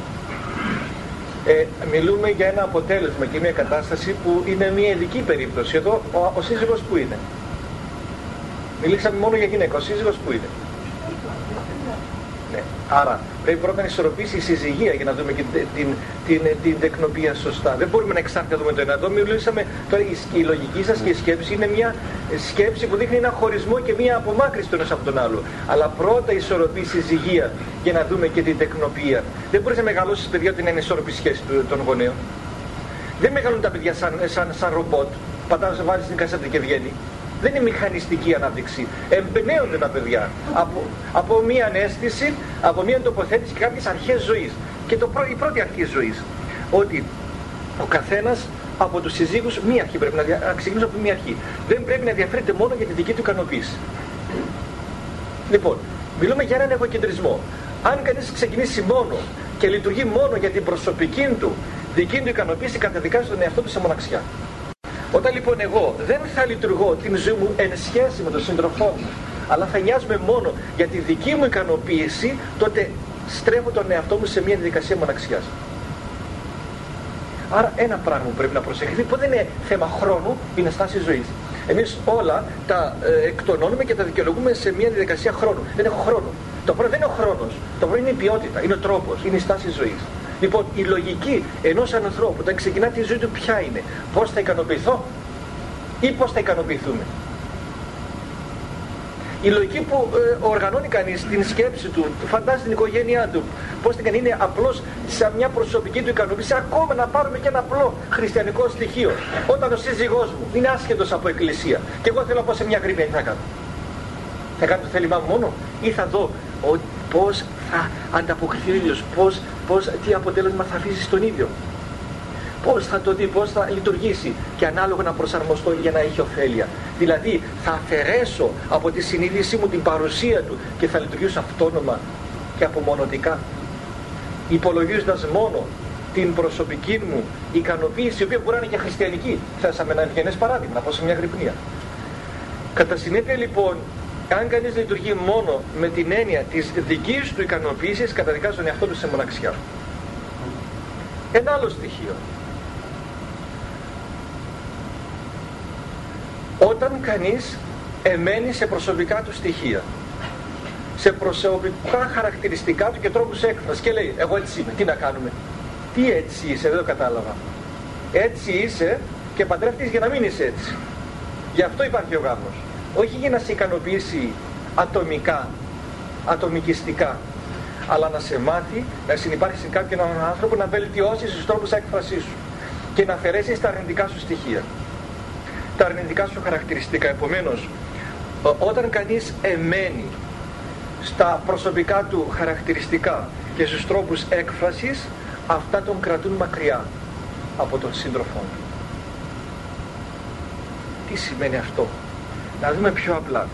ε, μιλούμε για ένα αποτέλεσμα και μια κατάσταση που είναι μια ειδική περίπτωση. Εδώ ο, ο σύζυγος που είναι? Μιλήσαμε μόνο για γυναίκα, ο σύζυγος που είναι? Ναι. Άρα πρέπει πρώτα να ισορροπήσει η συζυγία για να δούμε και την, την, την, την τεκνοπία σωστά. Δεν μπορούμε να εξάρτητα δούμε το ένα. Εδώ μιλήσαμε, τώρα η, η λογική σας και η σκέψη είναι μια σκέψη που δείχνει ένα χωρισμό και μια απομάκρυση του ένας από τον άλλο. Αλλά πρώτα ισορροπεί η συζυγία για να δούμε και την τεκνοπία. Δεν μπορείς να μεγαλώσεις παιδιά ότι είναι ανισόρροπη σχέση των γονέων. Δεν μεγαλούν τα παιδιά σαν, σαν, σαν ρομπότ. Πατάς, βάζεις την κασέτα και βγαίνει. Δεν είναι μηχανιστική ανάπτυξη. Εμπνέονται τα παιδιά από, από μία ανέστηση, από μία τοποθέτηση και κάποιες αρχές ζωής. Και το, η πρώτη αρχή ζωής, ότι ο καθένας από τους συζύγους μία αρχή πρέπει να, δια, να ξεκινήσει από μία αρχή. Δεν πρέπει να ενδιαφέρεται μόνο για τη δική του ικανοποίηση. Λοιπόν, μιλούμε για έναν εγωκεντρισμό. Αν κανείς ξεκινήσει μόνο και λειτουργεί μόνο για την προσωπική του δική του ικανοποίηση, καταδικάζει τον εαυτό του σε μοναξιά. Όταν λοιπόν εγώ δεν θα λειτουργώ την ζωή μου εν σχέση με τον σύντροφό μου, αλλά θα νοιάζομαι μόνο για τη δική μου ικανοποίηση, τότε στρέφω τον εαυτό μου σε μια διαδικασία μοναξιάς. Άρα ένα πράγμα που πρέπει να προσεχθεί, που δεν είναι θέμα χρόνου, είναι στάση ζωής. Εμείς όλα τα ε, εκτονώνουμε και τα δικαιολογούμε σε μια διαδικασία χρόνου. Δεν έχω χρόνο. Το πρώτο δεν είναι ο χρόνος, το πρώτο είναι η ποιότητα, είναι ο τρόπος, είναι η στάση ζωής. Λοιπόν, η λογική ενός ανθρώπου όταν ξεκινά τη ζωή του ποια είναι? Πώς θα ικανοποιηθώ ή πώς θα ικανοποιηθούμε? Η λογική που ε, οργανώνει κανείς την σκέψη του, φαντάζει την οικογένειά του, πώς την κάνει, είναι απλώς σε μια προσωπική του ικανοποίηση. Ακόμα να πάρουμε και ένα απλό χριστιανικό στοιχείο. Όταν ο σύζυγός μου είναι άσχετος από εκκλησία και εγώ θέλω να πω σε μια γρήπια, τι θα κάνω? Θα κάνω το θέλημά μου μόνο ή θα δω ο, πώς θα ανταποκριθεί ο ίδιος, πώς, πώς, τι αποτέλεσμα θα αφήσει στον ίδιο, πώς θα το δει, πώς θα λειτουργήσει και ανάλογα να προσαρμοστώ για να έχει ωφέλεια. Δηλαδή θα αφαιρέσω από τη συνείδησή μου την παρουσία του και θα λειτουργήσω αυτόνομα και απομονωτικά, υπολογίζοντας μόνο την προσωπική μου ικανοποίηση, η οποία μπορεί να είναι και χριστιανική. Θέσαμε ένα ευγενές παράδειγμα, να πω σε μια γρυπνία. Κατά συνέπεια λοιπόν, αν κανείς λειτουργεί μόνο με την έννοια της δικής του ικανοποίησης, καταδικάζει τον εαυτό του σε μοναξιά. Ένα άλλο στοιχείο. Όταν κανείς εμένει σε προσωπικά του στοιχεία, σε προσωπικά χαρακτηριστικά του και τρόπους έκφρασης και λέει εγώ έτσι είμαι, τι να κάνουμε? Τι έτσι είσαι? Δεν το κατάλαβα. Έτσι είσαι και παντρεύτηκες για να μην είσαι έτσι. Γι' αυτό υπάρχει ο γάμος. Όχι για να σε ικανοποιήσει ατομικά, ατομικιστικά, αλλά να σε μάθει να συνυπάρχει σε κάποιον άνθρωπο, να βελτιώσει τους τρόπους έκφρασής σου και να αφαιρέσει τα αρνητικά σου στοιχεία, τα αρνητικά σου χαρακτηριστικά. Επομένως, όταν κανείς εμένει στα προσωπικά του χαρακτηριστικά και στους τρόπους έκφρασης, αυτά τον κρατούν μακριά από τον σύντροφό του. Τι σημαίνει αυτό? Να δούμε πιο απλά.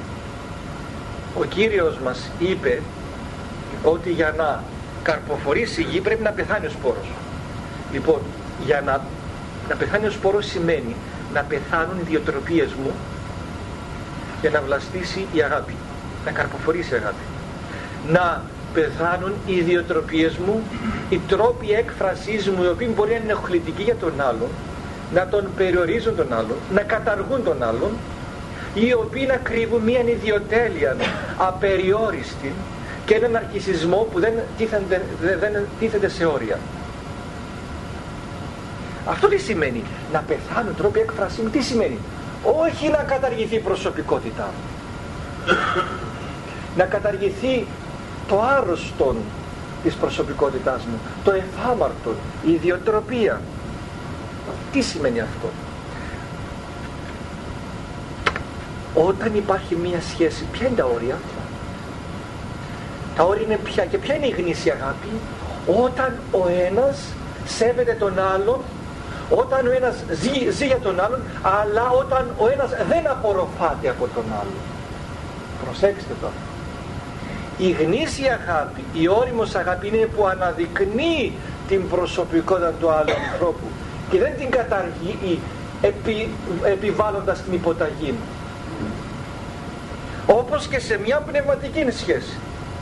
Ο Κύριος μας είπε ότι για να καρποφορήσει η γη πρέπει να πεθάνει ο σπόρος. Λοιπόν, για να, να πεθάνει ο σπόρος σημαίνει να πεθάνουν οι ιδιοτροπίες μου για να βλαστήσει η αγάπη, να καρποφορήσει η αγάπη. Να πεθάνουν οι ιδιοτροπίες μου, οι τρόποι έκφρασής μου, οι οποίοι μπορεί να είναι ενοχλητικοί για τον άλλον, να τον περιορίζουν τον άλλον, να καταργούν τον άλλον, οι οποίοι να κρύβουν μια ιδιοτέλεια απεριόριστη και έναν αρκισισμό που δεν τίθενται, δεν τίθεται σε όρια. Αυτό τι σημαίνει? Να πεθάνουν τρόποι έκφρασή μου. Τι σημαίνει? Όχι να καταργηθεί η προσωπικότητά μου, να καταργηθεί το άρρωστον της προσωπικότητάς μου, το εφάμαρτον, η ιδιοτροπία. Τι σημαίνει αυτό? Όταν υπάρχει μία σχέση, ποια είναι τα όρια? Τα όρια είναι ποια? Και ποια είναι η γνήσια αγάπη? Όταν ο ένας σέβεται τον άλλον, όταν ο ένας ζει, ζει για τον άλλον, αλλά όταν ο ένας δεν απορροφάται από τον άλλον. Προσέξτε το. Η γνήσια αγάπη, η όριμος αγάπη είναι που αναδεικνύει την προσωπικότητα του άλλου ανθρώπου και δεν την καταργεί επι, επιβάλλοντας την υποταγή. Όπως και σε μια πνευματική σχέση.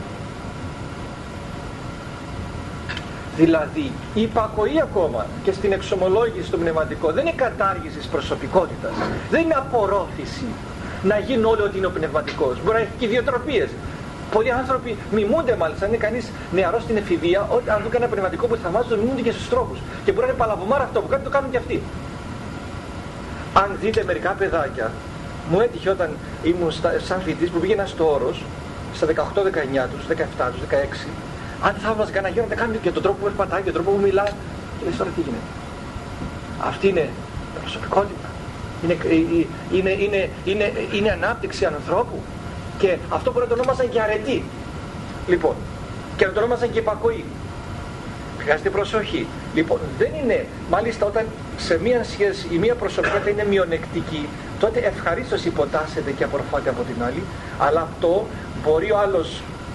Δηλαδή η υπακοή ακόμα και στην εξομολόγηση στο πνευματικό δεν είναι κατάργηση της προσωπικότητας, δεν είναι απορρόφηση να γίνουν όλοι ότι είναι ο πνευματικός. Μπορεί να έχει και ιδιοτροπίες. Πολλοί άνθρωποι μιμούνται, μάλιστα, αν είναι κανείς νεαρός στην εφηβεία, ότι αν δουν κανένα πνευματικό που θαυμάζει, το μιμούνται και στους τρόπους. Και μπορεί να είναι παλαβομάρα αυτό που κάνει, το κάνουν και αυτοί. Αν δείτε μερικά παιδάκια, μου έτυχε όταν ήμουν στα, σαν φοιτητής που πήγαινα στο Όρος, στα δεκαοκτώ δεκαεννιά τους, δεκαεπτά τους, δεκαέξι, αν θαύμαζε κανένα γέρο να κάνει και τον τρόπο που περπατάει και τον τρόπο που μιλάει, και λες τώρα τι γίνεται? Αυτή είναι προσωπικότητα. Είναι, είναι, είναι, είναι, είναι ανάπτυξη ανθρώπου. Και αυτό μπορεί να το ονόμασαν και αρετή. Λοιπόν, και να το ονόμασαν και υπακοή. Χρειάζεται προσοχή. Λοιπόν, δεν είναι, μάλιστα όταν σε μία σχέση η μία προσωπικότητα είναι μειονεκτική, τότε ευχαρίστως υποτάσσεται και απορροφάται από την άλλη, αλλά αυτό μπορεί ο άλλος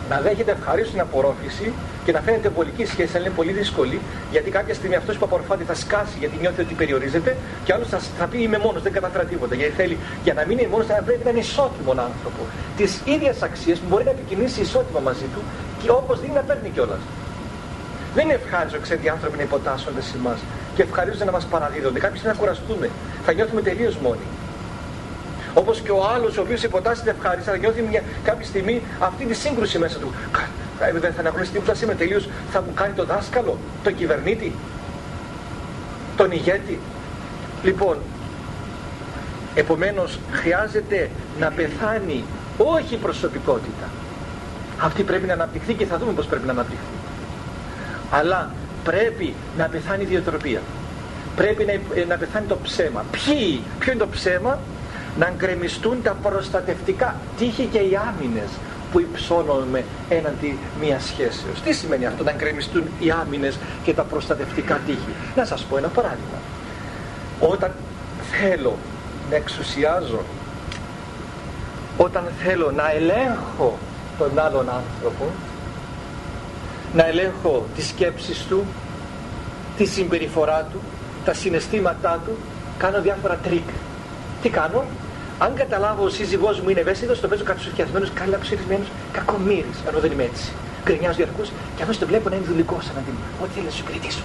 να δέχεται ευχαρίστως την απορρόφηση και να φαίνεται βολική σχέση, αλλά είναι πολύ δύσκολη, γιατί κάποια στιγμή αυτός που απορροφάται θα σκάσει γιατί νιώθει ότι περιορίζεται, και άλλος θα, θα πει είμαι μόνος, δεν καταφέρα τίποτα. Γιατί θέλει, για να μην είναι μόνος, θα πρέπει να είναι ισότιμον άνθρωπο. Τις ίδιες αξίες που μπορεί να επικοινωνήσει ισότιμα μαζί του, και όπως δίνει να παίρνει κιόλας. Δεν είναι ευχάριστο, ξέρετε, οι άνθρωποι να υποτάσσονται σε εμάς και ευχαρίστως να μας παραδίδονται. Κάποιοι να κουραστούμε, θα νιώθουμε τελείως μόνοι. Όπως και ο άλλος ο οποίος υποτάσσεται ευχάριστα, θα νιώθει μια, κάποια στιγμή αυτή τη σύγκρουση μέσα του. Δεν θα αναγνωρίσει τίποτα σήμερα, τελείως θα μου κάνει τον δάσκαλο, τον κυβερνήτη, τον ηγέτη. Λοιπόν, επομένως χρειάζεται να πεθάνει όχι η προσωπικότητα. Αυτή πρέπει να αναπτυχθεί και θα δούμε πώς πρέπει να αναπτυχθεί. Αλλά πρέπει να πεθάνει η ιδιοτροπία. Πρέπει να, να πεθάνει το ψέμα. Ποιοι, ποιο είναι το ψέμα? Να γκρεμιστούν τα προστατευτικά τείχη και οι άμυνες που υψώνουμε έναντι μιας σχέσεως. Τι σημαίνει αυτό, να γκρεμιστούν οι άμυνες και τα προστατευτικά τείχη? Να σας πω ένα παράδειγμα. Όταν θέλω να εξουσιάζω, όταν θέλω να ελέγχω τον άλλον άνθρωπο, να ελέγχω τις σκέψεις του, τη συμπεριφορά του, τα συναισθήματά του, κάνω διάφορα τρίκ. Τι κάνω? Αν καταλάβω ο σύζυγός μου είναι ευαίσθητος, το παίζω κατσουφιασμένος, καλά ψηφισμένος, κακομοίρης, ενώ δεν είμαι έτσι. Γκρινιάζω διαρκώς και αμέσως το βλέπω να είναι δουλικός απέναντί μου. Ό,τι θέλει να σου υπηρετήσω.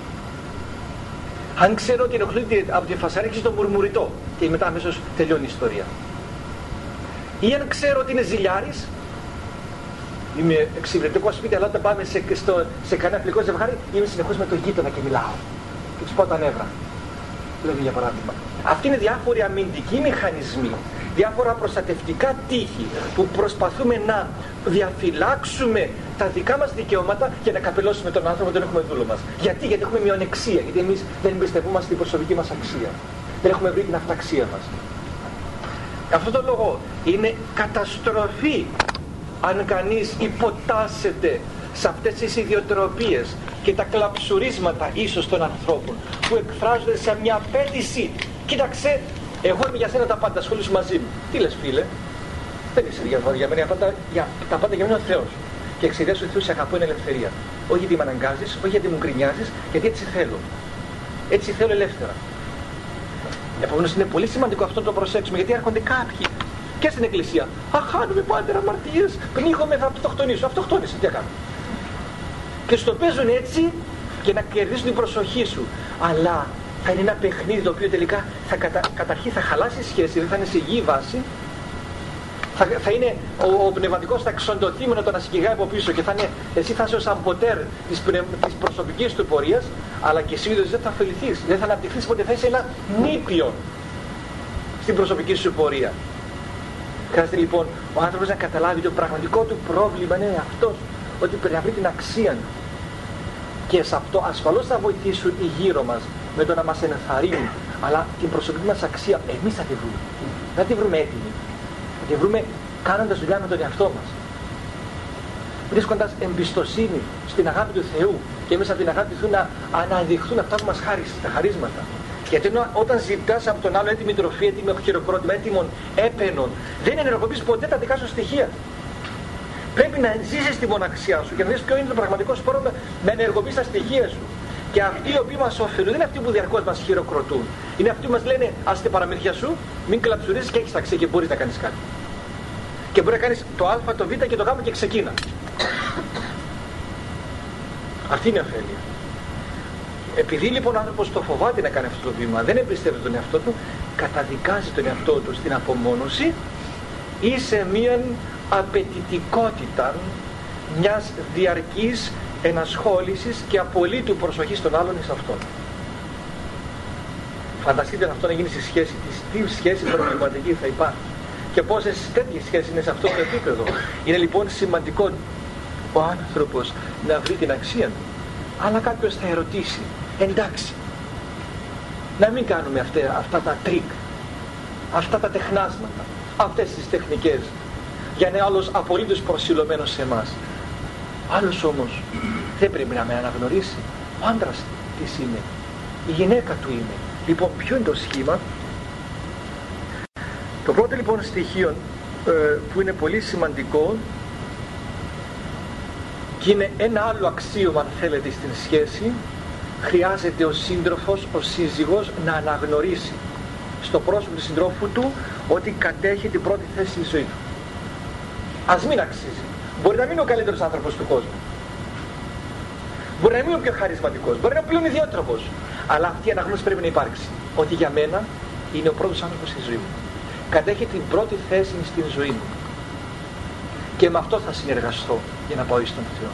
Αν ξέρω ότι ενοχλείται από τη φασαρία, το μουρμουριτό και μετά αμέσως τελειώνει η ιστορία. Ή αν ξέρω ότι είναι ζηλιάρης, είμαι εξυπηρετικό σπίτι, αλλά όταν πάμε σε, στο, σε κανένα φιλικό ζευγάρι, είμαι συνεχώς με τον γείτονα και μιλάω. Και τους πάω τα νεύρα. Λέμε για παράδειγμα. Αυτοί είναι διάφοροι αμυντικοί μηχανισμοί, διάφορα προστατευτικά τείχη που προσπαθούμε να διαφυλάξουμε τα δικά μας δικαιώματα και να καπελώσουμε τον άνθρωπο όταν έχουμε δούλο μας. Γιατί? Γιατί έχουμε μειονεξία, γιατί εμείς δεν εμπιστευόμαστε την προσωπική μας αξία. Δεν έχουμε βρει την αυταξία μας. Αυτό το λόγο είναι καταστροφή αν κανείς υποτάσσεται σε αυτές τις ιδιοτροπίες και τα κλαψουρίσματα ίσως των ανθρώπων που εκφράζονται σε μια απέτηση. Κοίταξε, εγώ είμαι για σένα τα πάντα, ασχολήσου μαζί μου. Τι λες, φίλε? Δεν είσαι για, για μένα, πάντα, για, τα πάντα για μένα είναι ο Θεός. Και εξαιτίας του Θεού σε αγαπώ, είναι ελευθερία. Όχι γιατί με αναγκάζεις, όχι γιατί μου γκρινιάζεις, γιατί έτσι θέλω. Έτσι θέλω ελεύθερα. Επομένως είναι πολύ σημαντικό αυτό να το προσέξουμε, γιατί έρχονται κάποιοι και στην εκκλησία. Αχάνουμε πάντα αμαρτίες, πνίγομαι, θα αυτοκτονήσω. Αυτοκτόνησε, τι έκανα? Και στο παίζουν έτσι και να κερδίσουν την προσοχή σου. Αλλά θα είναι ένα παιχνίδι το οποίο τελικά θα κατα... καταρχήν θα χαλάσει η σχέση, δεν θα είναι σε υγιή βάση. Θα, θα είναι ο, ο πνευματικός θα εξοντωθεί με να τον ασκηγάει από πίσω και θα είναι, εσύ θα είσαι ο σαμποτέρ της, πνευ... της προσωπικής του πορείας, αλλά και εσύ δεν θα ωφεληθείς, δεν θα αναπτυχθείς, οπότε θα είσαι ένα νήπιο στην προσωπική σου πορεία. Χρειάζεται λοιπόν ο άνθρωπος να καταλάβει το πραγματικό του πρόβλημα είναι αυτός, ότι πρέπει να βρει την αξία του. Και σε αυτό ασφαλώς θα βοηθήσουν οι γύρω μας με το να μας ενθαρρύνουν, αλλά την προσωπική μας αξία εμείς θα τη βρούμε. Δεν τη βρούμε έτοιμη. Θα τη βρούμε κάνοντας δουλειά με τον εαυτό μας. Βρίσκοντας εμπιστοσύνη στην αγάπη του Θεού και μέσα από την αγάπη του Θεού να αναδειχθούν αυτά που μας χάρισε, τα χαρίσματα. Γιατί όταν ζητάς από τον άλλο έτοιμη τροφή, έτοιμο χειροκρότημα, έτοιμον έπαινον, δεν ενεργοποιείς ποτέ τα δικά σου στοιχεία. Πρέπει να ζήσεις τη μοναξιά σου και να δεις ποιο είναι το πραγματικό σπόρο να ενεργοποιείς τα στοιχεία σου. Και αυτοί οι οποίοι μας ωφελούν δεν είναι αυτοί που διαρκώς μας χειροκροτούν. Είναι αυτοί που μας λένε ας τη παραμύθια σου, μην κλαψουρίζεις και έχεις αξία και μπορείς να κάνεις κάτι. Και μπορεί να κάνεις το α, το β και το γ και ξεκίνα. Αυτή είναι η ωφέλεια. Επειδή λοιπόν ο άνθρωπος το φοβάται να κάνει αυτό το βήμα, δεν εμπιστεύεται τον εαυτό του, καταδικάζει τον εαυτό του στην απομόνωση ή σε μια απαιτητικότητα μιας διαρκής ενασχόλησης και απολύτου προσοχής των άλλων εις αυτόν. Φανταστείτε αυτό να γίνει στη σχέση της, τι σχέση προβληματική θα υπάρχει και πόσες τέτοιες σχέσεις είναι σε αυτό το επίπεδο. Είναι λοιπόν σημαντικό ο άνθρωπος να βρει την αξία του. Αλλά κάποιος θα ερωτήσει, εντάξει, να μην κάνουμε αυτά, αυτά τα τρίκ, αυτά τα τεχνάσματα, αυτές τις τεχνικές, για να είναι άλλος απολύτως προσιλωμένος σε εμάς. Άλλος όμως δεν πρέπει να με αναγνωρίσει. Ο άντρας της είμαι, η γυναίκα του είμαι. Λοιπόν, ποιο είναι το σχήμα? Το πρώτο λοιπόν στοιχείο ε, που είναι πολύ σημαντικό Και είναι ένα άλλο αξίωμα, αν θέλετε, στην σχέση. Χρειάζεται ο σύντροφος, ο σύζυγος, να αναγνωρίσει στο πρόσωπο του συντρόφου του ότι κατέχει την πρώτη θέση στη ζωή του. Ας μην αξίζει. Μπορεί να μην είναι ο καλύτερος άνθρωπος του κόσμου. Μπορεί να μην είναι ο πιο χαρισματικός. Μπορεί να είναι ο πλέον ιδιότροπος. Αλλά αυτή η αναγνώριση πρέπει να υπάρξει. Ότι για μένα είναι ο πρώτος άνθρωπος στη ζωή μου. Κατέχει την πρώτη θέση στην ζωή μου. Και με αυτό θα συνεργαστώ για να πάω εις τον Θεό.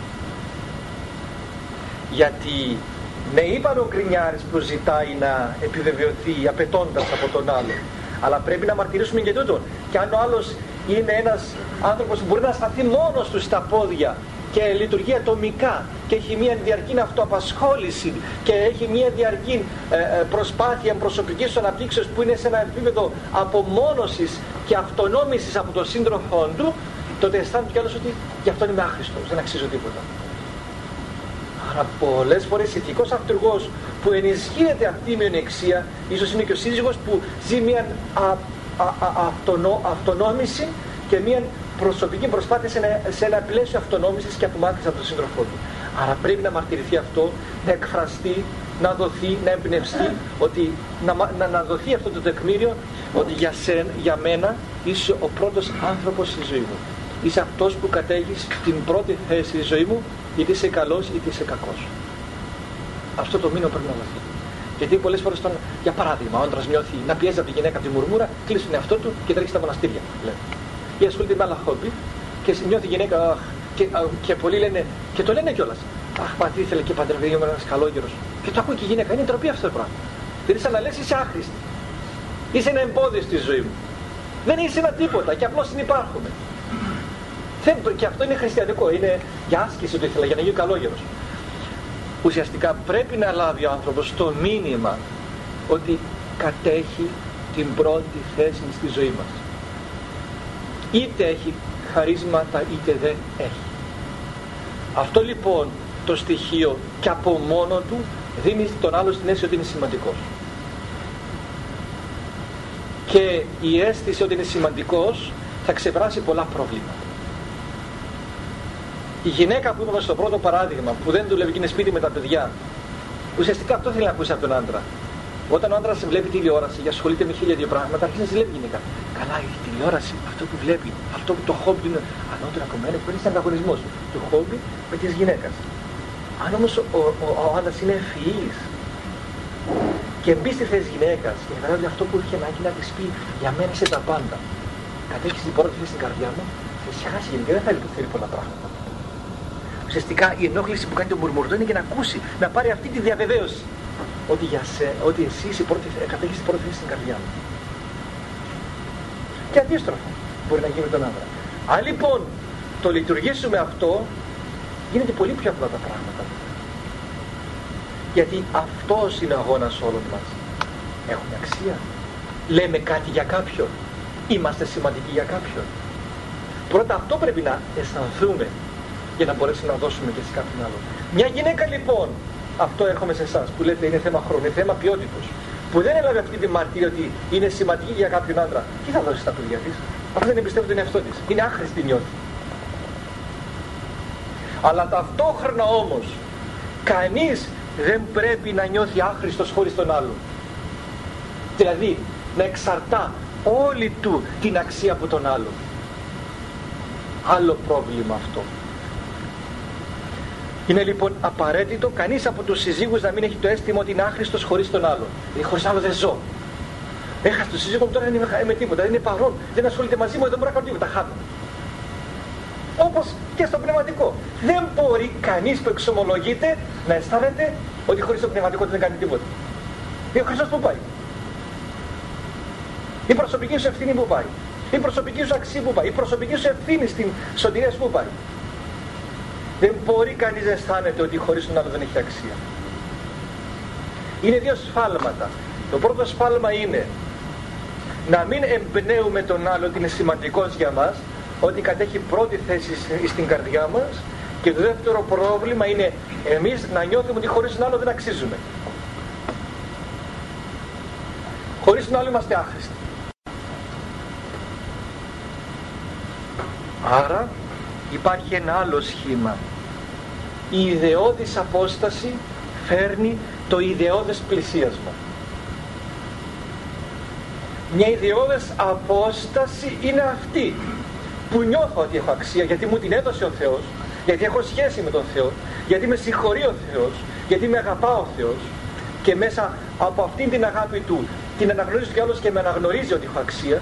Γιατί ναι, είπαν ο Γκρινιάρης που ζητάει να επιβεβαιωθεί απαιτώντας από τον άλλο. Αλλά πρέπει να μαρτυρήσουμε και τούτο. Και αν ο άλλος είναι ένας άνθρωπος που μπορεί να σταθεί μόνος του στα πόδια και λειτουργεί ατομικά και έχει μια διαρκή αυτοαπασχόληση και έχει μια διαρκή ε, προσπάθεια προσωπικής αναπτύξεως που είναι σε ένα επίπεδο απομόνωσης και αυτονόμησης από τον σύντροφό του, τότε αισθάνεται κι άλλος ότι γι' αυτόν είμαι άχρηστος, δεν αξίζω τίποτα. Άρα πολλές φορές ηθικός αυτούργος που ενισχύεται αυτή η μειονεξία, ίσως είναι και ο σύζυγος που ζει μια α, α, α, αυτονό, αυτονόμηση και μια προσωπική προσπάθεια σε ένα, σε ένα πλαίσιο αυτονόμησης και απομάκρυνσης από τον σύντροφό του. Άρα πρέπει να μαρτυρηθεί αυτό, να εκφραστεί, να δοθεί, να εμπνευστεί, ότι, να, να, να δοθεί αυτό το τεκμήριο ότι για, σεν, για μένα είσαι ο πρώτος άνθρωπος στη ζωή μου. Είσαι αυτός που κατέχεις την πρώτη θέση στη ζωή μου, είτε είσαι καλός είτε είσαι κακός. Αυτό το μήνυμα πρέπει να δοθεί. Γιατί πολλές φορές, τον, για παράδειγμα, ο άντρας νιώθει να πιέζει από τη γυναίκα από τη μουρμούρα, κλείσει τον εαυτό του και τρέχει στα μοναστήρια. Λέει. Ή ασχολείται με άλλα χόμπι και νιώθει η γυναίκα, αχ, και, α, και πολλοί λένε, και το λένε κιόλας. Αχ, μα τι ήθελε και παντρευτεί με ένας καλόγερος. Και το ακούει και η γυναίκα, είναι ντροπή αυτό το πράγμα. Δεν είσαι να λες είσαι άχρηστη. Είσαι ένα εμπόδιο στη ζωή μου. Δεν είσαι ένα τίποτα και απλώς συνυπάρχουμε. Και αυτό είναι χριστιανικό, είναι για άσκηση το ήθελα, για να γίνει καλόγερος. Ουσιαστικά πρέπει να λάβει ο άνθρωπος το μήνυμα ότι κατέχει την πρώτη θέση στη ζωή μας. Είτε έχει χαρίσματα είτε δεν έχει. Αυτό λοιπόν το στοιχείο και από μόνο του δίνει τον άλλο στην αίσθηση ότι είναι σημαντικός. Και η αίσθηση ότι είναι σημαντικός θα ξεπεράσει πολλά προβλήματα. Η γυναίκα που είπαμε στο πρώτο παράδειγμα, που δεν δουλεύει και είναι σπίτι με τα παιδιά, ουσιαστικά αυτό θέλει να ακούσει από τον άντρα. Όταν ο άντρας βλέπει τηλεόραση και ασχολείται με χίλια δύο πράγματα, αρχίζει να ζηλεύει η γυναίκα. Καλά, η τηλεόραση, αυτό που βλέπει, αυτό που το χόμπι είναι ανώτερο από μένα, που είναι ανταγωνισμός του χόμπι με της γυναίκας. Αν όμως ο, ο, ο, ο άντρας είναι ευφυής και μπει στη θέση γυναίκας και καταλάβει αυτό που είχε ανάγκη να της πει, για μένα είσαι τα πάντα, κατέχεις την πρώτη θέση στην καρδιά μου, θα ησυχάσει η γυναίκα, δεν θέλει, θέλει πολλά πράγματα. Ουσιαστικά η ενόχληση που κάνει τον μουρμουρδό είναι για να ακούσει, να πάρει αυτή τη διαβεβαίωση ότι, για σε, ότι εσύ είσαι πρώτη, κατέχεις την πρώτη θέση στην καρδιά μου. Και αντίστροφα μπορεί να γίνει με τον άντρα. Αν λοιπόν το λειτουργήσουμε αυτό, γίνεται πολύ πιο απλά τα πράγματα. Γιατί αυτός είναι ο αγώνας όλων μας. Έχουμε αξία. Λέμε κάτι για κάποιον. Είμαστε σημαντικοί για κάποιον. Πρώτα αυτό πρέπει να αισθανθούμε για να μπορέσουμε να δώσουμε και σε κάποιον άλλο. Μια γυναίκα λοιπόν, αυτό έρχομαι σε εσάς που λέτε είναι θέμα χρόνου, είναι θέμα ποιότητος, που δεν έλαβε αυτή τη μαρτυρία ότι είναι σημαντική για κάποιον άντρα, τι θα δώσει στα παιδιά της? Αυτό δεν εμπιστεύει τον εαυτό της. Είναι άχρηστη νιώθει. Αλλά ταυτόχρονα όμως, κανείς δεν πρέπει να νιώθει άχρηστος χωρίς τον άλλον. Δηλαδή, να εξαρτά όλη του την αξία από τον άλλον. Άλλο πρόβλημα αυτό. Είναι λοιπόν απαραίτητο κανείς από τους συζύγους να μην έχει το αίσθημα ότι είναι άχρηστος χωρίς τον άλλον. Δηλαδή χωρίς άλλο δεν ζω. Έχασα τον σύζυγο μου, τώρα δεν είμαι με τίποτα, δεν είναι παρόν, δεν ασχολείται μαζί μου, δεν μπορώ να κάνω τίποτα, χάνω. Όπως και στο πνευματικό. Δεν μπορεί κανείς που εξομολογείται να αισθάνεται ότι χωρίς το πνευματικό δεν κάνει τίποτα. Ο Χριστός που πάει? Η προσωπική σου ευθύνη που πάει? Η προσωπική σου αξία που πάει? Η προσωπική σου ευθύνη στην σωτηρία σου που πάει? Δεν μπορεί κανείς να αισθάνεται ότι χωρίς τον άλλο δεν έχει αξία. Είναι δύο σφάλματα. Το πρώτο σφάλμα είναι να μην εμπνέουμε τον άλλο ότι είναι σημαντικός για μας, ότι κατέχει πρώτη θέση στην καρδιά μας, και το δεύτερο πρόβλημα είναι εμείς να νιώθουμε ότι χωρίς τον άλλο δεν αξίζουμε. Χωρίς τον άλλο είμαστε άχρηστοι. Άρα υπάρχει ένα άλλο σχήμα η ιδεώδης απόσταση φέρνει το ιδεώδες πλησίασμα. Μια ιδεώδες απόσταση είναι αυτή που νιώθω ότι έχω αξία, γιατί μου την έδωσε ο Θεός, γιατί έχω σχέση με τον Θεό, γιατί με συγχωρεί ο Θεός, γιατί με αγαπά ο Θεός, και μέσα από αυτήν την αγάπη Του την αναγνωρίζει κι άλλος και με αναγνωρίζει ότι έχω αξία,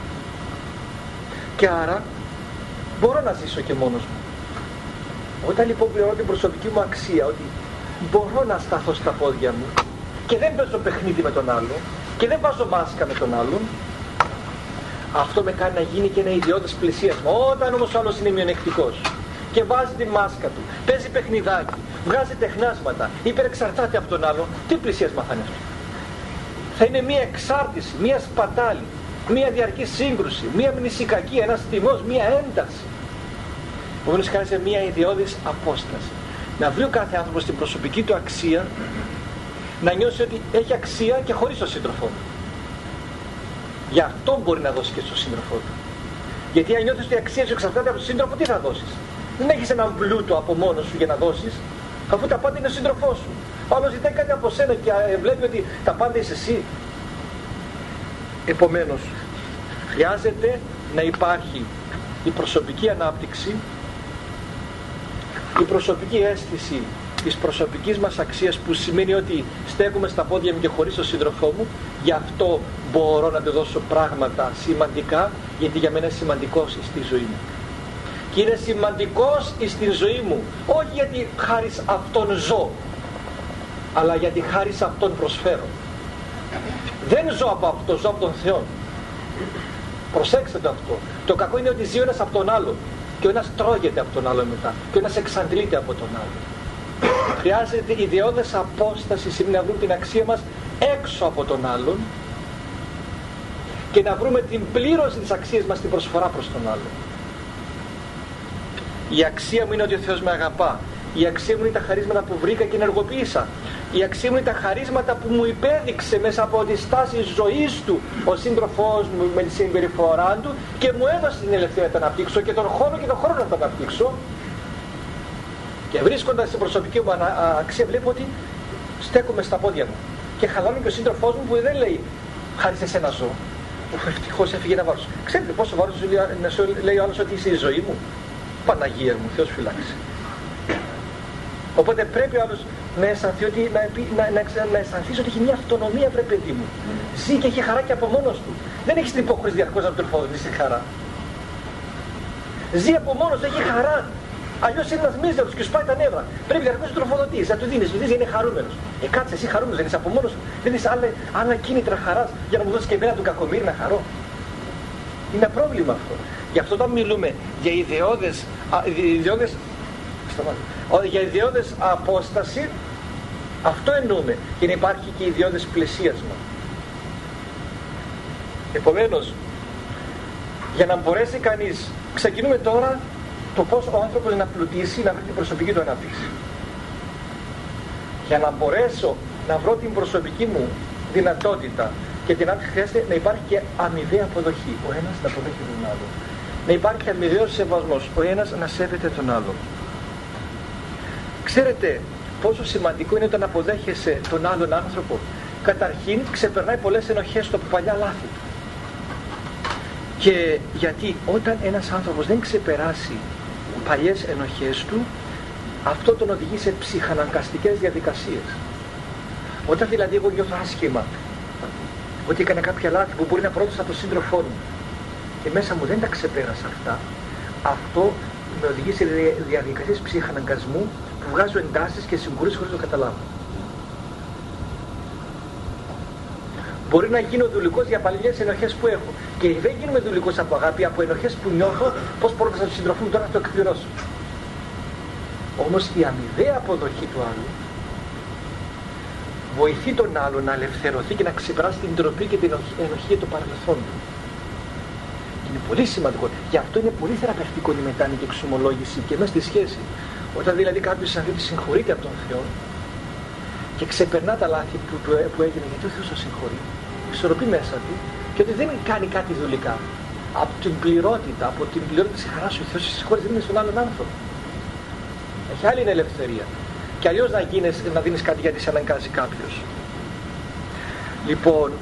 και άρα μπορώ να ζήσω και μόνος μου. Όταν λοιπόν πληρώνω την προσωπική μου αξία, ότι μπορώ να σταθώ στα πόδια μου και δεν παίζω παιχνίδι με τον άλλον και δεν βάζω μάσκα με τον άλλον, αυτό με κάνει να γίνει και ένα ιδιώδες πλησίασμα. Όταν όμως ο άλλος είναι μειονεκτικός και βάζει τη μάσκα του, παίζει παιχνιδάκι, βγάζει τεχνάσματα, υπερεξαρτάται από τον άλλο, τι πλησίασμα θα είναι αυτό? Θα είναι μια εξάρτηση, μια σπατάλη, μια διαρκή σύγκρουση, μια μνησικακή, ένας θυμός, μια ένταση. Επομένως χρειάζεται μια ιδιώδης απόσταση. Να βρει ο κάθε άνθρωπος στην προσωπική του αξία, να νιώσει ότι έχει αξία και χωρίς τον σύντροφό του. Γι' αυτό μπορεί να δώσει και στον σύντροφό του. Γιατί αν νιώθεις ότι η αξία σου εξαρτάται από τον σύντροφο, τι θα δώσεις? Δεν έχεις έναν πλούτο από μόνος σου για να δώσεις, αφού τα πάντα είναι ο σύντροφός σου. Ο άλλος ζητάει κάτι από σένα και βλέπει ότι τα πάντα είσαι εσύ. Επομένως, χρειάζεται να υπάρχει η προσωπική ανάπτυξη, η προσωπική αίσθηση της προσωπικής μας αξίας, που σημαίνει ότι στέκομαι στα πόδια μου και χωρίς τον σύντροφό μου, γι' αυτό μπορώ να του δώσω πράγματα σημαντικά, γιατί για μένα είναι σημαντικός στη ζωή μου. Και είναι σημαντικός στη ζωή μου, όχι γιατί χάρις αυτόν ζω, αλλά γιατί χάρις αυτόν προσφέρω. Δεν ζω από αυτό, ζω από τον Θεό. Προσέξτε το αυτό. Το κακό είναι ότι ζει ο ένας από τον άλλον και ο ένας τρώγεται από τον άλλον μετά και ο ένας εξαντλείται από τον άλλον. Χρειάζεται ιδεώδες απόσταση, σημαίνει να βρούμε την αξία μας έξω από τον άλλον και να βρούμε την πλήρωση της αξίας μας στην προσφορά προς τον άλλον. Η αξία μου είναι ότι ο Θεός με αγαπά. Η αξία μου είναι τα χαρίσματα που βρήκα και ενεργοποίησα. Η αξία μου είναι τα χαρίσματα που μου υπέδειξε μέσα από τη στάση ζωής του ο σύντροφός μου με τη συμπεριφορά του και μου έδωσε την ελευθερία να τα αναπτύξω και τον χώρο και τον χρόνο να τα αναπτύξω. Και βρίσκοντας την προσωπική μου αξία, βλέπω ότι στέκομαι στα πόδια μου και χαλώνει και ο σύντροφός μου που δεν λέει χάρη σε εσένα ζω. Ευτυχώς έφυγε ένα βάρος. Ξέρετε πόσο βάρος να σου λέει ο άλλος ότι είσαι η ζωή μου? Παναγία μου, Θεός φυλάξει. Οπότε πρέπει ο άλλος να αισθανθεί ότι, να, να, να, να αισθανθείς ότι έχει μια αυτονομία, βρε παιδί μου. Ζει και έχει χαρά και από μόνος του. Δεν έχεις την υπόχρεωση διαρκώς να του τροφοδοτείς τη χαρά. Ζει από μόνος του, έχει χαρά. Αλλιώς είναι ένας μίζερος και σπάει τα νεύρα. Πρέπει διαρκώς να του τροφοδοτείς, να του δίνεις, του δίνεις, είναι χαρούμενος. Ε, κάτσε, εσύ χαρούμενος, δεν είσαι από μόνος σου. Δεν είσαι άλλα, άλλα κίνητρα χαράς για να μου δώσεις και εμένα του κακομοίρη να χαρώ. Είναι πρόβλημα αυτό. Γι' αυτό όταν μιλούμε για ιδεώδες, α, ιδεώδες, για ιδεώδες απόσταση, αυτό εννοούμε, και να υπάρχει και ιδεώδες πλαισίασμα. Επομένως, για να μπορέσει κανείς, ξεκινούμε τώρα το πώς ο άνθρωπος να πλουτίσει, να βρει την προσωπική του ανάπτυξη. Για να μπορέσω να βρω την προσωπική μου δυνατότητα και την ανάπτυξη, χρειάζεται να υπάρχει και αμοιβαία αποδοχή. Ο ένας να αποδέχει τον άλλον. Να υπάρχει αμοιβαίος σεβασμός. Ο ένας να σέβεται τον άλλον. Ξέρετε πόσο σημαντικό είναι το να αποδέχεσαι τον άλλον άνθρωπο? Καταρχήν ξεπερνάει πολλές ενοχές του από παλιά λάθη. Και γιατί όταν ένας άνθρωπος δεν ξεπεράσει παλιές ενοχές του, αυτό τον οδηγεί σε ψυχαναγκαστικές διαδικασίες. Όταν δηλαδή εγώ νιώθω άσχημα ότι έκανα κάποια λάθη που μπορεί να πρόδωσα τον σύντροφό μου και μέσα μου δεν τα ξεπέρασα αυτά, αυτό με οδηγεί σε διαδικασίες ψυχαναγκασμού που βγάζω εντάσεις και συγκρούσεις χωρίς να το καταλάβω. Μπορεί να γίνω δουλικός για παλιές ενοχές που έχω. Και δεν γίνομαι δουλικός από αγάπη, από ενοχές που νιώθω, πώς πρόδωσα τον σύντροφό μου, τώρα να το εκπληρώσω. Όμως η αμοιβαία αποδοχή του άλλου βοηθεί τον άλλο να ελευθερωθεί και να ξεπεράσει την ντροπή και την ενοχή του παρελθόν του. Είναι πολύ σημαντικό. Γι' αυτό είναι πολύ θεραπευτικό η μετάνοια και η εξομολόγηση και μέσα στη σχέση. Όταν δηλαδή κάποιος αισθανθεί συγχωρείται από τον Θεό και ξεπερνά τα λάθη που, που, που έγινε, γιατί ο Θεός τον συγχωρεί, ισορροπεί μέσα του και ότι δεν κάνει κάτι δουλικά. Από την πληρότητα, από την πληρότητα της χαράς σου, ο Θεός συγχωρεί, δεν είναι στον άλλον άνθρωπο. Έχει άλλη είναι ελευθερία. Και αλλιώς να, γίνεις, να δίνεις κάτι γιατί σε αναγκάζει κάποιος. Λοιπόν,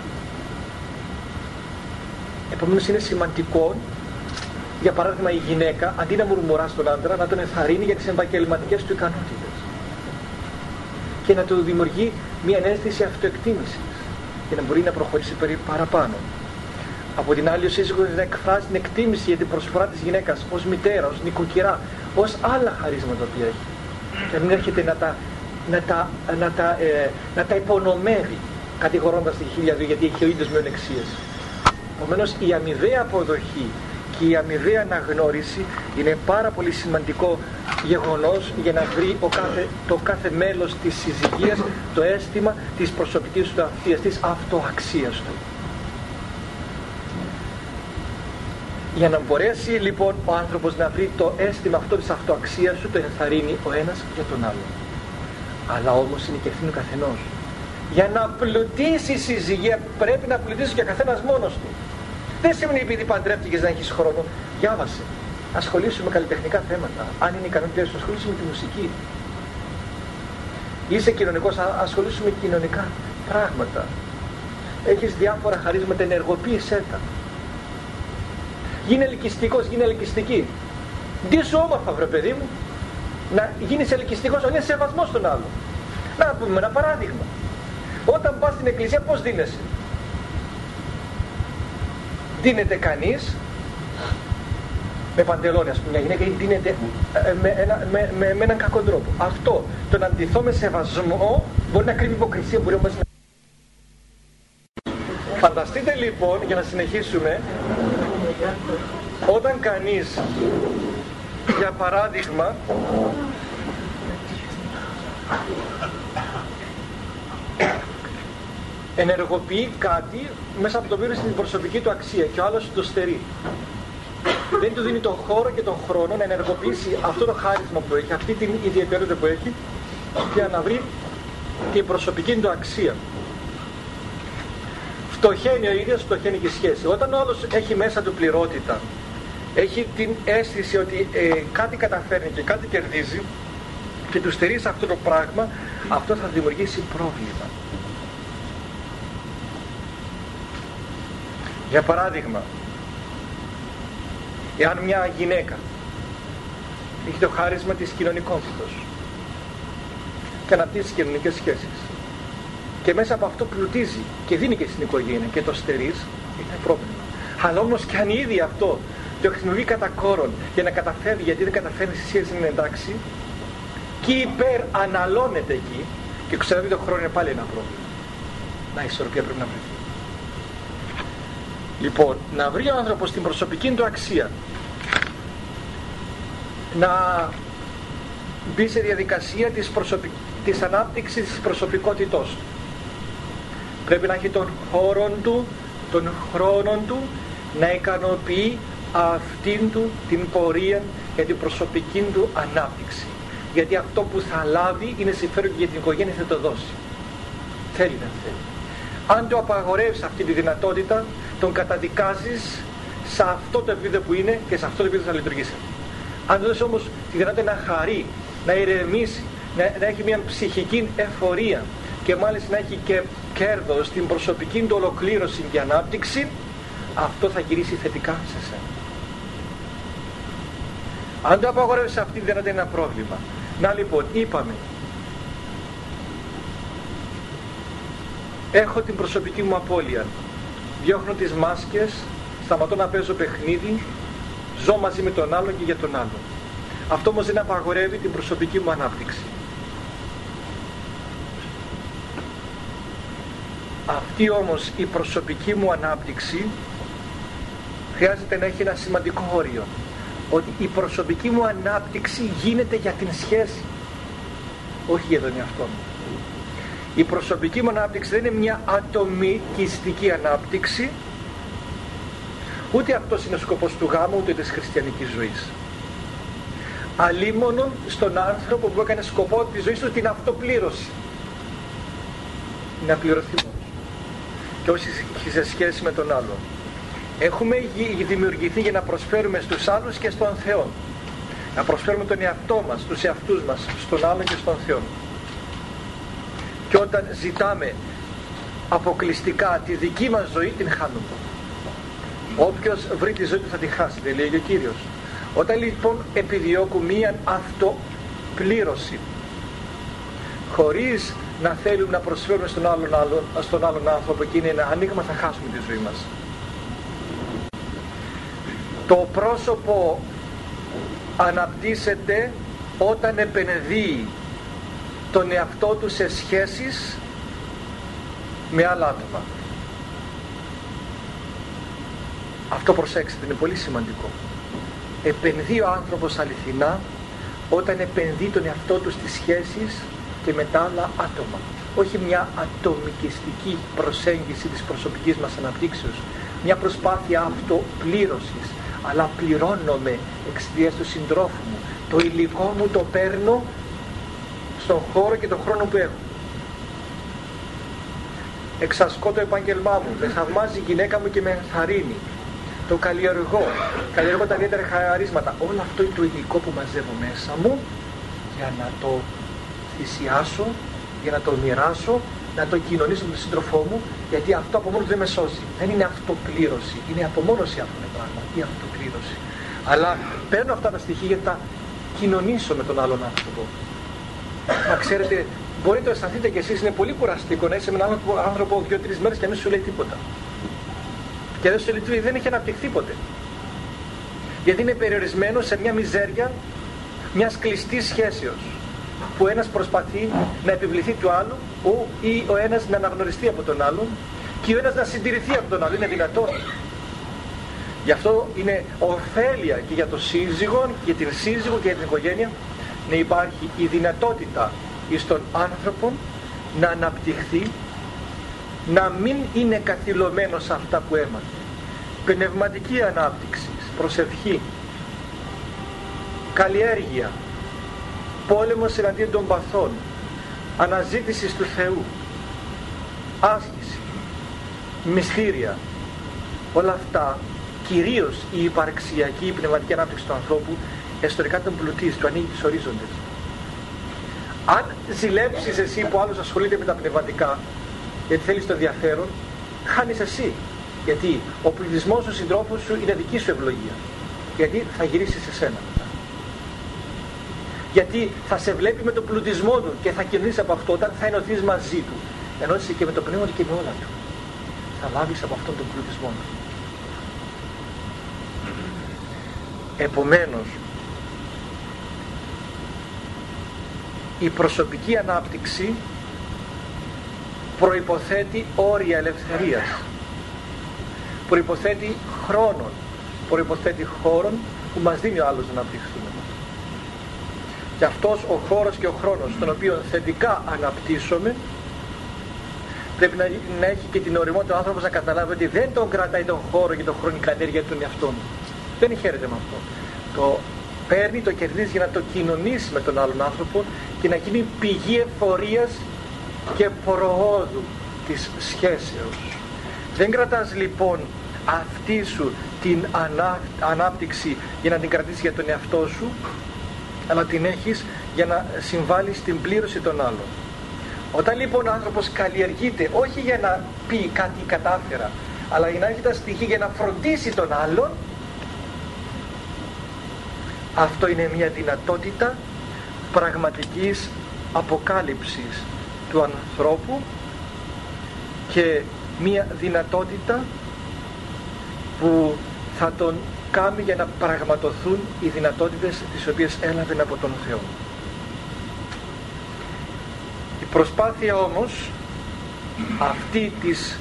επομένως είναι σημαντικό, για παράδειγμα η γυναίκα, αντί να μουρμουρά στον άντρα, να τον ενθαρρύνει για τις επαγγελματικές του ικανότητες. Και να του δημιουργεί μια αίσθηση αυτοεκτίμησης, για να μπορεί να προχωρήσει παραπάνω. Από την άλλη, ο σύζυγος να εκφράζει την εκτίμηση για την προσφορά της γυναίκας ως μητέρα, ως νοικοκυρά, ως άλλα χαρίσματα που έχει. Και να μην έρχεται να τα, να τα, να τα, ε, να τα υπονομεύει, κατηγορώντας τη χίλια δύο γιατί έχει ο ίδιος μειονεξίες. Επομένως, η αμοιβαία αποδοχή και η αμοιβαία αναγνώριση είναι πάρα πολύ σημαντικό γεγονός για να βρει ο κάθε, το κάθε μέλος της συζυγίας το αίσθημα της προσωπικής του αυτίας, της αυτοαξίας του. Για να μπορέσει λοιπόν ο άνθρωπος να βρει το αίσθημα αυτό της αυτοαξίας του, το ενθαρρύνει ο ένας για τον άλλο. Αλλά όμως είναι και ευθύνη ο καθενός. Για να πλουτίσει η συζυγία πρέπει να πλουτίσει και ο καθένας μόνος του. Δεν σημαίνει επειδή παντρεύτηκες να έχεις χρόνο. Διάβασε. Ασχολήσου με καλλιτεχνικά θέματα. Αν είναι ικανότητες σου, ασχολήσου με τη μουσική. Είσαι κοινωνικός, ασχολήσου με κοινωνικά πράγματα. Έχεις διάφορα χαρίσματα, ενεργοποίησέ τα. Γίνε ελκυστικός, γίνε ελκυστική. Ντύσου όμορφα, βρε παιδί μου. Να γίνεις ελκυστικός, να είναι σεβασμός στον άλλο. Να πούμε ένα παράδειγμα. Όταν πας στην εκκλησία, πώς δίνεσαι? Δίνεται κανείς με παντελόνι, ας πούμε, μια γυναίκα, ή δίνεται με, ένα, με, με, με έναν κακό τρόπο. Αυτό, το να ντυθώ με σεβασμό, μπορεί να κρύβει υποκρισία, μπορεί όμως να... Φανταστείτε λοιπόν, για να συνεχίσουμε, όταν κανείς, για παράδειγμα, ενεργοποιεί κάτι μέσα από το οποίο είναι στην προσωπική του αξία και ο άλλος το στερεί. Δεν του δίνει τον χώρο και τον χρόνο να ενεργοποιήσει αυτό το χάρισμα που έχει, αυτή την ιδιαιτερότητα που έχει, για να βρει την προσωπική του αξία. Φτωχαίνει ο ίδιος, φτωχαίνει και η σχέση. Όταν ο άλλος έχει μέσα του πληρότητα, έχει την αίσθηση ότι ε, κάτι καταφέρνει και κάτι κερδίζει και του στερεί σε αυτό το πράγμα, αυτό θα δημιουργήσει πρόβλημα. Για παράδειγμα, εάν μια γυναίκα έχει το χάρισμα της κοινωνικότητας και αναπτύσσει κοινωνικές σχέσεις και μέσα από αυτό πλουτίζει και δίνει και στην οικογένεια και το στερείς, είναι πρόβλημα. Αλλά όμως και αν ήδη αυτό το χρησιμοποιεί κατά κόρον για να καταφέρει, γιατί δεν καταφέρνει στη σχέση να είναι εντάξει, και υπερ αναλώνεται εκεί και ξέρετε το χρόνο είναι πάλι ένα πρόβλημα. Να, η ισορροπία πρέπει να βρεθεί. Λοιπόν, να βρει ο άνθρωπος την προσωπική του αξία, να μπει σε διαδικασία της, προσωπικ... της ανάπτυξης της προσωπικότητός του. Πρέπει να έχει τον χώρο του, τον χρόνο του, να ικανοποιεί αυτήν του την πορεία για την προσωπική του ανάπτυξη. Γιατί αυτό που θα λάβει είναι συμφέρον και για την οικογένεια, θα το δώσει. Θέλει να θέλει. Αν το απαγορεύεις αυτή τη δυνατότητα, τον καταδικάζεις σε αυτό το επίπεδο που είναι και σε αυτό το επίπεδο θα λειτουργήσει. Αν του δώσεις όμως τη δυνατότητα να χαρεί, να ηρεμήσει, να, να έχει μια ψυχική εφορία και μάλιστα να έχει και κέρδος στην προσωπική του ολοκλήρωση και ανάπτυξη, αυτό θα γυρίσει θετικά σε σένα. Αν το απαγορεύεις αυτή τη δυνατότητα είναι ένα πρόβλημα. Να λοιπόν, είπαμε, έχω την προσωπική μου απώλεια, διώχνω τις μάσκες, σταματώ να παίζω παιχνίδι, ζω μαζί με τον άλλον και για τον άλλον. Αυτό όμως δεν απαγορεύει την προσωπική μου ανάπτυξη. Αυτή όμως η προσωπική μου ανάπτυξη χρειάζεται να έχει ένα σημαντικό όριο. Ότι η προσωπική μου ανάπτυξη γίνεται για την σχέση, όχι για τον εαυτό μου. Η προσωπική μου ανάπτυξη δεν είναι μια ατομικιστική ανάπτυξη, ούτε αυτός είναι ο σκοπός του γάμου, ούτε της χριστιανικής ζωής. Αλίμονο στον άνθρωπο που έκανε σκοπό της ζωής του την αυτοπλήρωση. Να πληρωθεί μόνος και όχι σε σχέση με τον άλλον. Έχουμε δημιουργηθεί για να προσφέρουμε στους άλλους και στον Θεό. Να προσφέρουμε τον εαυτό μας, τους εαυτούς μας, στον άλλον και στον Θεό. Και όταν ζητάμε αποκλειστικά τη δική μας ζωή, την χάνουμε. Όποιος βρει τη ζωή του θα τη χάσει, δεν λέει ο Κύριος. Όταν λοιπόν επιδιώκουμε μία αυτοπλήρωση, χωρίς να θέλουμε να προσφέρουμε στον άλλον, άλλον, στον άλλον άνθρωπο και είναι ένα ανοίγμα, θα χάσουμε τη ζωή μας. Το πρόσωπο αναπτύσσεται όταν επενδύει τον εαυτό του σε σχέσεις με άλλα άτομα. Αυτό προσέξτε, είναι πολύ σημαντικό. Επενδύει ο άνθρωπος αληθινά όταν επενδύει τον εαυτό του στις σχέσεις και με τα άλλα άτομα. Όχι μια ατομικιστική προσέγγιση της προσωπικής μας αναπτύξεως, μια προσπάθεια αυτοπλήρωσης, αλλά πληρώνομαι εξαιτίας του συντρόφου μου. Το υλικό μου το παίρνω στον χώρο και τον χρόνο που έχω. Εξασκώ το επάγγελμά μου, με θαυμάζει η γυναίκα μου και με ενθαρρύνει. Το καλλιεργώ, καλλιεργώ τα ιδιαίτερα χαρίσματα. Όλο αυτό είναι το υλικό που μαζεύω μέσα μου για να το θυσιάσω, για να το μοιράσω, να το κοινωνήσω με τον σύντροφό μου, γιατί αυτό από μόνο δεν με σώζει. Δεν είναι αυτοπλήρωση, είναι απομόνωση αυτό το πράγμα, η αυτοπλήρωση. Αλλά παίρνω αυτά τα στοιχεία για να τα κοινωνήσω με τον άλλον άνθρωπο. Να ξέρετε, μπορεί να το αισθανθείτε κι εσείς, είναι πολύ κουραστικό να είσαι με έναν άνθρωπο δύο-τρεις μέρες και να μην σου λέει τίποτα. Και δεν σου λέει, δεν έχει αναπτυχθεί ποτέ. Γιατί είναι περιορισμένο σε μια μιζέρια μιας κλειστής σχέσεως, που ένας προσπαθεί να επιβληθεί του άλλου ή ο ένας να αναγνωριστεί από τον άλλον και ο ένας να συντηρηθεί από τον άλλο. Είναι δυνατόν. Γι' αυτό είναι ωφέλεια και για τον σύζυγο και για την σύζυγο και για την οικογένεια να υπάρχει η δυνατότητα εις τον άνθρωπο να αναπτυχθεί, να μην είναι καθυλωμένος σε αυτά που έμαθε. Πνευματική ανάπτυξη, προσευχή, καλλιέργεια, πόλεμος εναντίον των παθών, αναζήτηση του Θεού, άσκηση, μυστήρια, όλα αυτά, κυρίως η υπαρξιακή, η πνευματική ανάπτυξη του ανθρώπου, εσωτερικά τον πλουτίζει, του ανοίγει τις ορίζοντες. Αν ζηλέψεις εσύ που άλλος ασχολείται με τα πνευματικά, γιατί θέλεις το ενδιαφέρον, χάνεις εσύ. Γιατί ο πληθυσμός του συντρόφου σου είναι δική σου ευλογία. Γιατί θα γυρίσει σε σένα. Γιατί θα σε βλέπει με τον πλουτισμό του και θα κερδίσει από αυτό όταν θα ενωθείς μαζί του. Ενώσεις και με το πνεύμα του και με όλα του. Θα λάβεις από αυτόν τον πλουτισμό του. Επομένως, η προσωπική ανάπτυξη προϋποθέτει όρια ελευθερίας, προϋποθέτει χρόνων, προϋποθέτει χώρων που μας δίνει ο άλλος να αναπτυχθούμε. Και αυτός ο χώρος και ο χρόνος στον οποίο θετικά αναπτύσσομαι πρέπει να, να έχει και την ωριμότητα ο άνθρωπος να καταλάβει ότι δεν τον κρατάει τον χώρο και τον χρόνο η καλλιέργεια του εαυτόν. Δεν χαίρεται με αυτό. Το παίρνει, το κερδίζει για να το κοινωνήσει με τον άλλον άνθρωπο και να γίνει πηγή εφορίας και προόδου της σχέσεως. Δεν κρατάς λοιπόν αυτή σου την ανά, ανάπτυξη για να την κρατήσεις για τον εαυτό σου, αλλά την έχεις για να συμβάλλεις στην πλήρωση των άλλων. Όταν λοιπόν ο άνθρωπος καλλιεργείται όχι για να πει κάτι κατάφερα, αλλά για να έχει τα στοιχεία για να φροντίσει τον άλλον, αυτό είναι μια δυνατότητα πραγματικής αποκάλυψης του ανθρώπου και μια δυνατότητα που θα τον κάνει για να πραγματοθούν οι δυνατότητες τις οποίες έλαβε από τον Θεό. Η προσπάθεια όμως αυτή της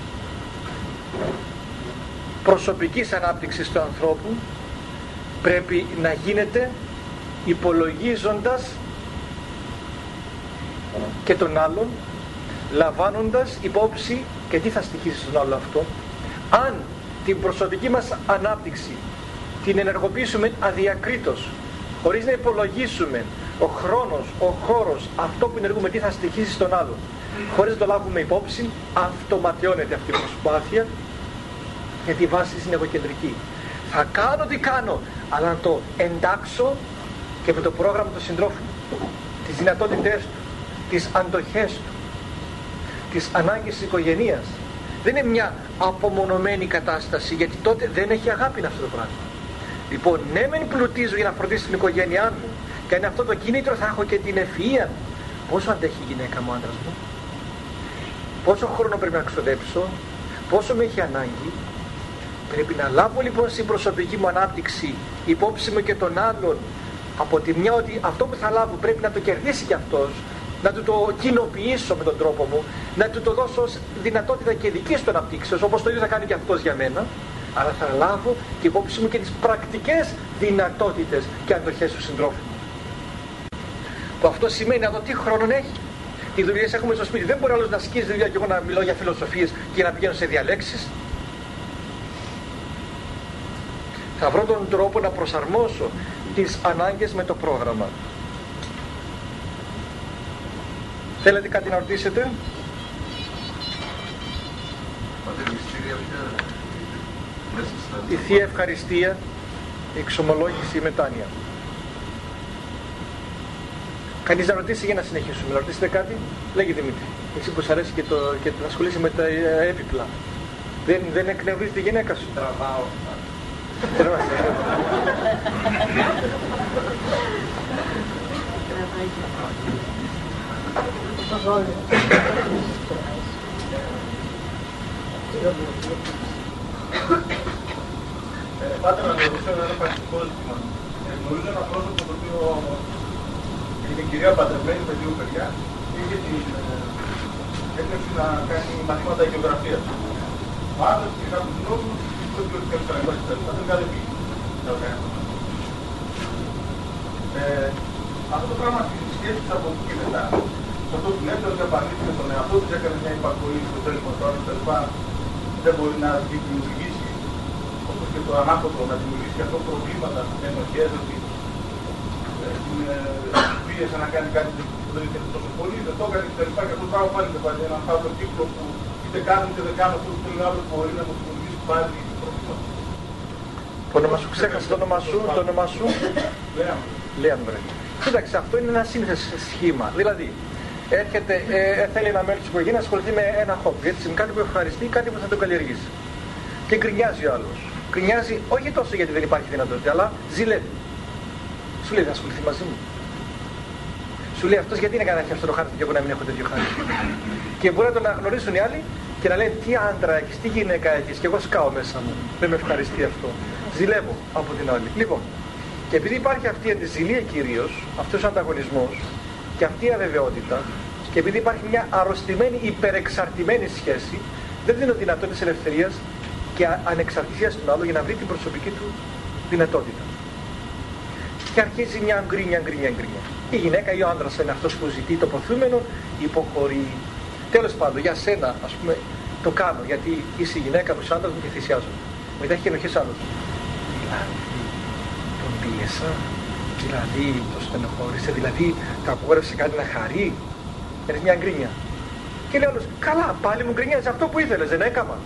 προσωπικής ανάπτυξης του ανθρώπου πρέπει να γίνεται υπολογίζοντας και τον άλλον, λαμβάνοντας υπόψη και τι θα στοιχίσει στον άλλο αυτό. Αν την προσωπική μας ανάπτυξη την ενεργοποιήσουμε αδιακρίτως, χωρίς να υπολογίσουμε ο χρόνος, ο χώρος, αυτό που ενεργούμε τι θα στοιχίσει στον άλλο, χωρίς να το λάβουμε υπόψη, αυτοματιώνεται αυτή η προσπάθεια, γιατί η βάση είναι εγωκεντρική. Θα κάνω τι κάνω, αλλά να το εντάξω και με το πρόγραμμα του συντρόφου, τις δυνατότητές του, τις αντοχές του, τις ανάγκες της οικογένειας. Δεν είναι μια απομονωμένη κατάσταση, γιατί τότε δεν έχει αγάπη αυτό το πράγμα. Λοιπόν, ναι μεν πλουτίζω για να φροντίσω την οικογένειά μου, και αν αυτό το κίνητρο θα έχω και την ευφυΐα. Πόσο αντέχει η γυναίκα μου, ο άντρας μου, πόσο χρόνο πρέπει να ξοδέψω, πόσο με έχει ανάγκη. Πρέπει να λάβω λοιπόν στην προσωπική μου ανάπτυξη υπόψη μου και τον άλλον, από τη μια ότι αυτό που θα λάβω πρέπει να το κερδίσει κι αυτός, να του το κοινοποιήσω με τον τρόπο μου, να του το δώσω ως δυνατότητα και δικής του αναπτύξεως, όπως το ίδιο θα κάνει και αυτός για μένα, αλλά θα λάβω και υπόψη μου και τις πρακτικές δυνατότητες και αντοχές του συντρόφου. Που αυτό σημαίνει να δω τι χρόνον έχει. Τι δουλειές έχουμε στο σπίτι. Δεν μπορεί άλλος να ασκήσει δουλειά και εγώ να μιλάω για φιλοσοφίες και να πηγαίνω σε διαλέξεις. Θα βρω τον τρόπο να προσαρμόσω τις ανάγκες με το πρόγραμμα. Θέλετε κάτι να ρωτήσετε? Η Θεία Ευχαριστία, η εξομολόγηση, η μετάνοια. Κανείς να ρωτήσει για να συνεχίσουμε? Να ρωτήσετε κάτι? Λέγε Δημήτρη. Εσύ που σ' αρέσει και, το, και να ασχολείσαι με τα έπιπλα. Δεν, δεν εκνευρίζει τη γυναίκα σου? Τραβάω. Πάτε να ρωτήσω ένα πρακτικό ζήτημα. Γνωρίζω ένα πρόσωπο το οποίο είναι κυρία παντρεμένη με δύο παιδιά, είχε την έμπνευση να κάνει μαθήματα γεωγραφίας. Ο άντρας και κάποιους λόγους είπε ότι όχι κάποιος καλαγός και τα λοιπά, τελικά δεν πήγε. Αυτό το πράγμα στις σχέσεις από εκεί και μετά, σε αυτό που λέτε ότι επανήλθε τον εαυτό της, έκανε μια υπακοή στο τέλος τώρα και τα λοιπά, δεν μπορεί να δημιουργήσει, όπως και το ανάποδο, να δημιουργήσει αυτό προβλήματα, ενοχές, ότι την πίεσε να κάνει κάτι που δεν ήθελε τόσο πολύ, δεν το έκανε κτλ. Και αυτό το πράγμα πάλι δεν πάει έναν φαύλο κύκλο που είτε κάνω είτε δεν κάνω αυτό που θέλει αύριο, μπορεί να μου δημιουργήσει πάλι προβλήματα. Το όνομα σου, ξέχασε το όνομα σου, το όνομα σου. Λέανδρε. Κοίταξε, αυτό είναι ένα σύνθεση σχήμα. Δηλαδή, έρχεται, ε, θέλει ένα μέλος της οικογένειας να ασχοληθεί με ένα χόμπι, έτσι, με κάτι που ευχαριστεί, κάτι που θα το καλλιεργήσει. Και γκρινιάζει ο άλλος. Γκρινιάζει όχι τόσο γιατί δεν υπάρχει δυνατότητα, αλλά ζηλεύει. Σου λέει, θα ασχοληθεί μαζί μου. Σου λέει αυτός, γιατί είναι κανένα αυτό το χάρτη και εγώ να μην έχω τέτοιο χάρτη. Και μπορεί να τον αναγνωρίσουν οι άλλοι και να λένε τι άντρα έχεις, τι γυναίκα έχεις, και εγώ σκάω μέσα μου. Δεν με ευχαριστεί αυτό. Ζηλεύω από την άλλη. Λοιπόν, και επειδή υπάρχει αυτή η αντιζηλία κυρίως, αυτός ο ανταγωνισμός και αυτή η αβεβαιότητα, και επειδή υπάρχει μια αρρωστημένη, υπερεξαρτημένη σχέση, δεν δίνω δυνατότητες ελευθερίας και ανεξαρτησίας στον άλλο για να βρει την προσωπική του δυνατότητα. Και αρχίζει μια γκρίνια, γκρίνια, γκρίνια. Η γυναίκα ή ο άντρας είναι αυτός που ζητεί το ποθούμενο, υποχωρεί. Τέλος πάντων, για σένα, ας πούμε, το κάνω, γιατί είσαι η γυναίκα μου, είσαι άντρας μου και θυσιάζω. Μετά έχει ενοχές άλλος. Δηλαδή, τον πίεσα, δηλαδή, το στενοχώρησε, δηλαδή, το απογόρευσε κάτι να χαρεί. Είναι μια γκρίνια. Και λέει άλλος, καλά, πάλι μου γκρινιάζει αυτό που ήθελες, δεν έκανα.